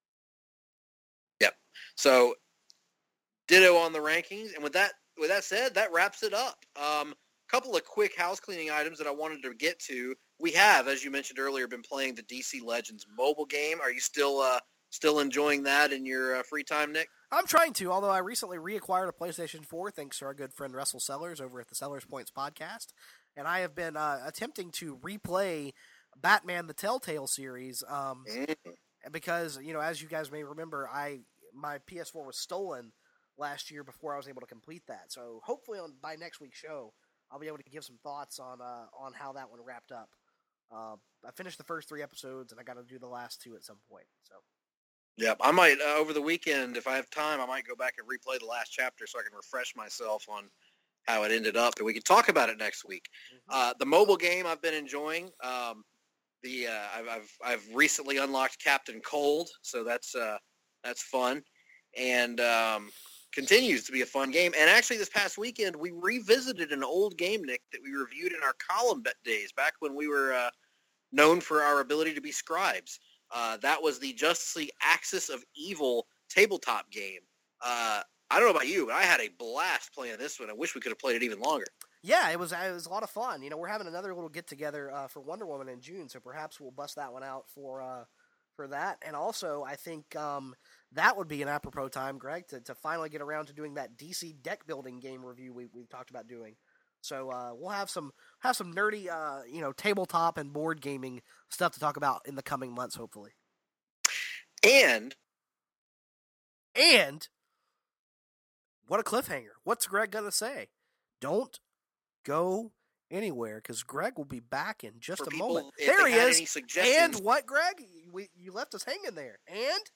Yep. So, ditto on the rankings. And with that, with that said, that wraps it up. Um, couple of quick house cleaning items that I wanted to get to. We have, as you mentioned earlier, been playing the D C Legends mobile game. Are you still uh, still enjoying that in your uh, free time, Nick? I'm trying to, although I recently reacquired a PlayStation four thanks to our good friend Russell Sellers over at the Sellers Points podcast, and I have been uh, attempting to replay Batman the Telltale series um, Mm-hmm. because, you know, as you guys may remember, I my P S four was stolen last year before I was able to complete that. So hopefully on by next week's show, I'll be able to give some thoughts on uh, on how that one wrapped up. Uh, I finished the first three episodes, and I got to do the last two at some point. So, Yep, I might uh, over the weekend, if I have time, I might go back and replay the last chapter so I can refresh myself on how it ended up, and we can talk about it next week. mm-hmm. Uh, the mobile game I've been enjoying. Um, the uh, I've, I've I've recently unlocked Captain Cold, so that's uh, that's fun, and um, continues to be a fun game. And actually, this past weekend we revisited an old game, Nick, that we reviewed in our column bet days back when we were uh, known for our ability to be scribes. Uh, that was the Justice League Axis of Evil tabletop game. Uh, I don't know about you, but I had a blast playing this one. I wish we could have played it even longer. yeah, it was it was a lot of fun. You know, we're having another little get together uh, for Wonder Woman in June, so perhaps we'll bust that one out for uh, for that. And also, I think um, that would be an apropos time, Greg, to, to finally get around to doing that D C deck building game review we we've talked about doing. So uh, we'll have some have some nerdy, uh, you know, tabletop and board gaming stuff to talk about in the coming months, hopefully. And And what a cliffhanger! What's Greg gonna say? Don't go anywhere, because Greg will be back in just for a people, moment. if There they he had is. any suggestions- And what, Greg? We, you left us hanging there. And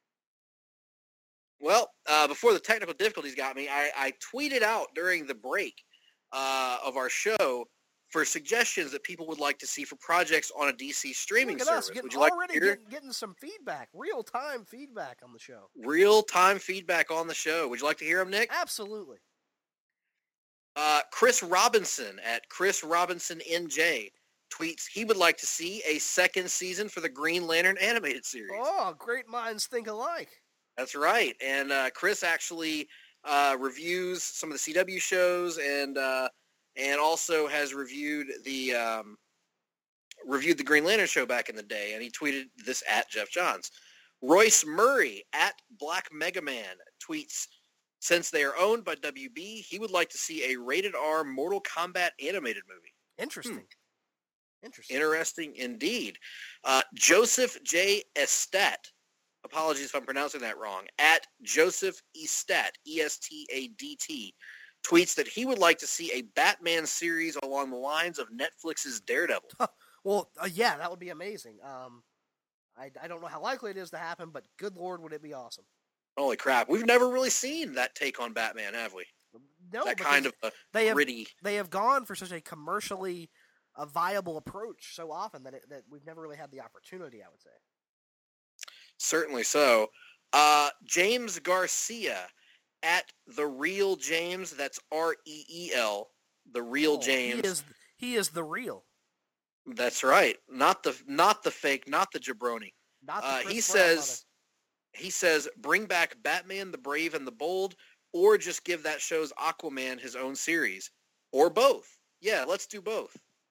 Well, uh, before the technical difficulties got me, I, I tweeted out during the break uh, of our show for suggestions that people would like to see for projects on a D C streaming look at us service. getting, Would you like already to hear getting, getting some feedback, real time feedback on the show. real-time feedback on the show? Would you like to hear them, Nick? Absolutely. Uh, Chris Robinson at Chris Robinson N J tweets he would like to see a second season for the Green Lantern animated series. Oh, great minds think alike. That's right. And uh, Chris actually uh, reviews some of the C W shows and uh, and also has reviewed the um, reviewed the Green Lantern show back in the day. And he tweeted this at Jeff Johns. Royce Murray at Black Mega Man tweets, Since they are owned by W B, he would like to see a rated R Mortal Kombat animated movie. Interesting. Hmm. Interesting. Interesting indeed. Uh, Joseph J. Estat, apologies if I'm pronouncing that wrong, at Joseph Estat, E S T A D T, tweets that he would like to see a Batman series along the lines of Netflix's Daredevil. Well, uh, yeah, that would be amazing. Um, I, I don't know how likely it is to happen, but good Lord, would it be awesome. Holy crap. We've never really seen that take on Batman, have we? No, that kind of a they have, gritty... They have gone for such a commercially a viable approach so often that, it, that we've never really had the opportunity, I would say. Certainly so. Uh, James Garcia, at The Real James, that's R E E L, The Real Oh, James. He is, he is the real. That's right. Not the not the fake, not the jabroni. Not the Uh, Chris he Brown says he says bring back Batman the Brave and the Bold, or just give that show's Aquaman his own series, or both. Yeah, let's do both.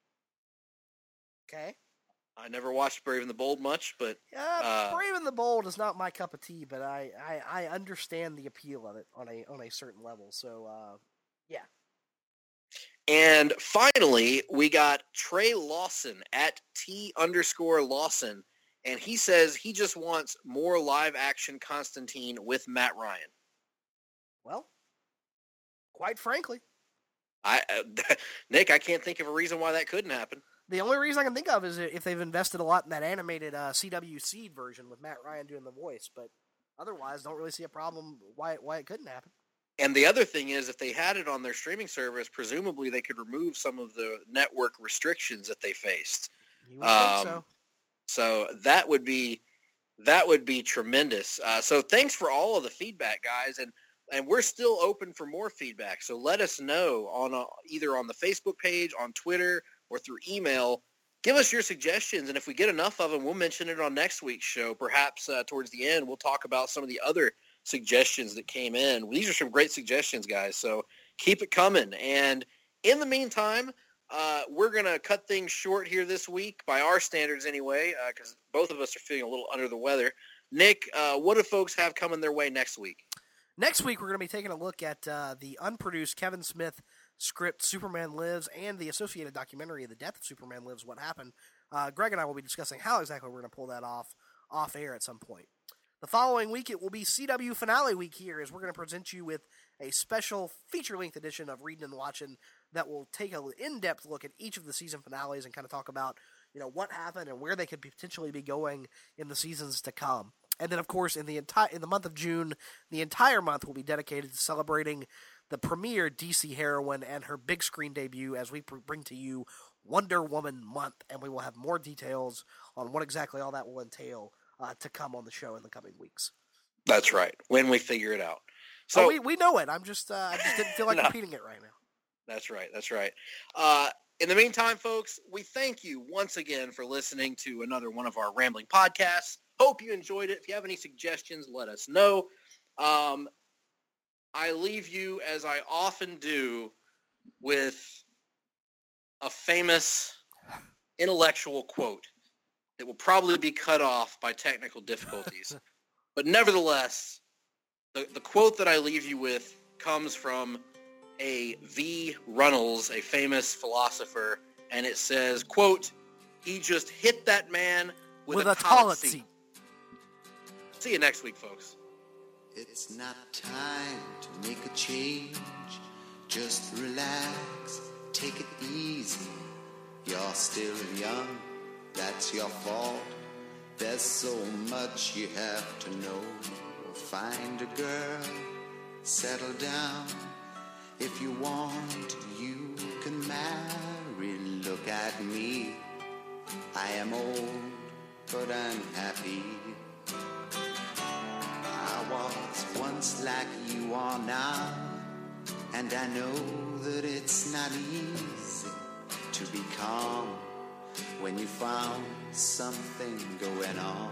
Okay. I never watched Brave and the Bold much, but Yeah, uh, Brave and the Bold is not my cup of tea, but I, I, I understand the appeal of it on a on a certain level. So uh, yeah. And finally, we got Trey Lawson at T underscore Lawson, and he says he just wants more live-action Constantine with Matt Ryan. Well, quite frankly, I, uh, Nick, I can't think of a reason why that couldn't happen. the only reason I can think of is if they've invested a lot in that animated uh, C W Seed version with Matt Ryan doing the voice, but otherwise, don't really see a problem why why it couldn't happen. And the other thing is, if they had it on their streaming service, presumably they could remove some of the network restrictions that they faced. You would Um, think so. So that would be that would be tremendous. Uh, so thanks for all of the feedback, guys, and and we're still open for more feedback. So let us know on a, either on the Facebook page, on Twitter, or through email. Give us your suggestions, and if we get enough of them, we'll mention it on next week's show. Perhaps uh, towards the end, we'll talk about some of the other suggestions that came in. These are some great suggestions, guys, so keep it coming. And in the meantime, uh, we're going to cut things short here this week, by our standards anyway, because uh, both of us are feeling a little under the weather. Nick, uh, what do folks have coming their way next week? Next week, we're going to be taking a look at uh, the unproduced Kevin Smith script Superman Lives and the associated documentary The Death of Superman Lives, What Happened. Uh, Greg and I will be discussing how exactly we're going to pull that off off air at some point. The following week, it will be C W Finale Week here, as we're going to present you with a special feature-length edition of Reading and Watching that will take an in-depth look at each of the season finales and kind of talk about, you know, what happened and where they could potentially be going in the seasons to come. And then, of course, in the entire in the month of June, the entire month will be dedicated to celebrating the premiere D C heroine and her big screen debut as we pr- bring to you Wonder Woman Month, and we will have more details on what exactly all that will entail Uh, to come on the show in the coming weeks. That's right, when we figure it out. So oh, we we know it. I'm just uh, I just didn't feel like No. repeating it right now. That's right. That's right. Uh, in the meantime, folks, we thank you once again for listening to another one of our rambling podcasts. Hope you enjoyed it. If you have any suggestions, let us know. Um, I leave you, as I often do, with a famous intellectual quote. It will probably be cut off by technical difficulties. But nevertheless, the, the quote that I leave you with comes from a V. Runnels, a famous philosopher, and it says, quote, "He just hit that man with, With a, a toilet toilet seat." seat. See you next week, folks. It's not time to make a change. Just relax, take it easy. You're still young, that's your fault. There's so much you have to know. Find a girl, settle down. If you want, you can marry. Look at me, I am old, but I'm happy. I was once like you are now, and I know that it's not easy to be calm when you found something going on.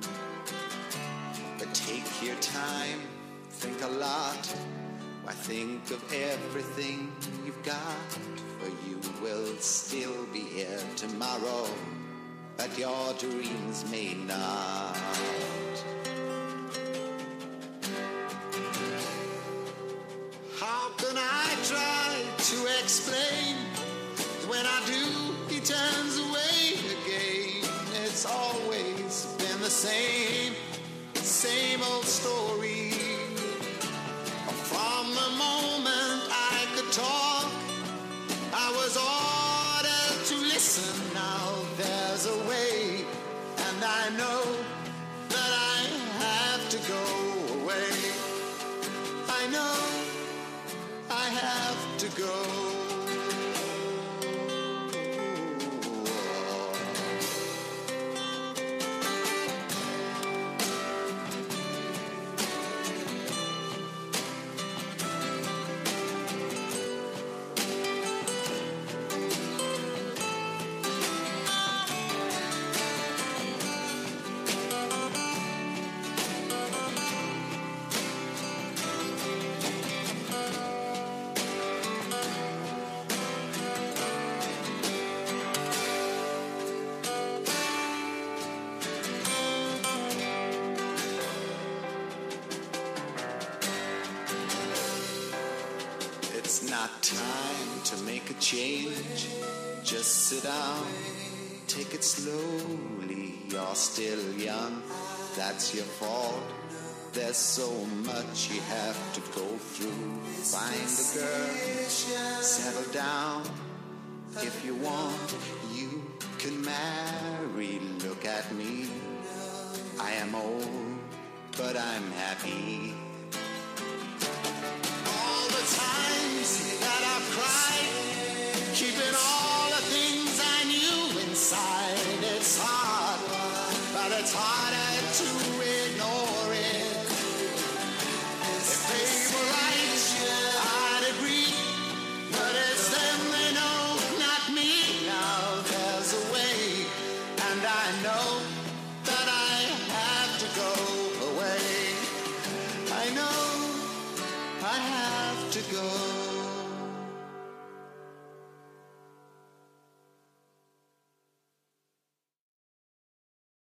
But take your time, think a lot. Why, think of everything you've got, for you will still be here tomorrow, but your dreams may not. same, same old story. From the moment I could talk, I was ordered to listen. Now there's a way, and I know that I have to go away. I know I have to go. It's not time to make a change. Just sit down, take it slowly. You're still young, that's your fault. There's so much you have to go through. Find a girl, settle down. If you want, you can marry. Look at me, I am old, but I'm happy. All the times that I've cried, keeping all the things I knew inside. It's hard, but it's harder to ignore it. If they were right, I'd agree, but it's them they know, not me. Now there's a way, and I know that I have to go away. I know I have to go.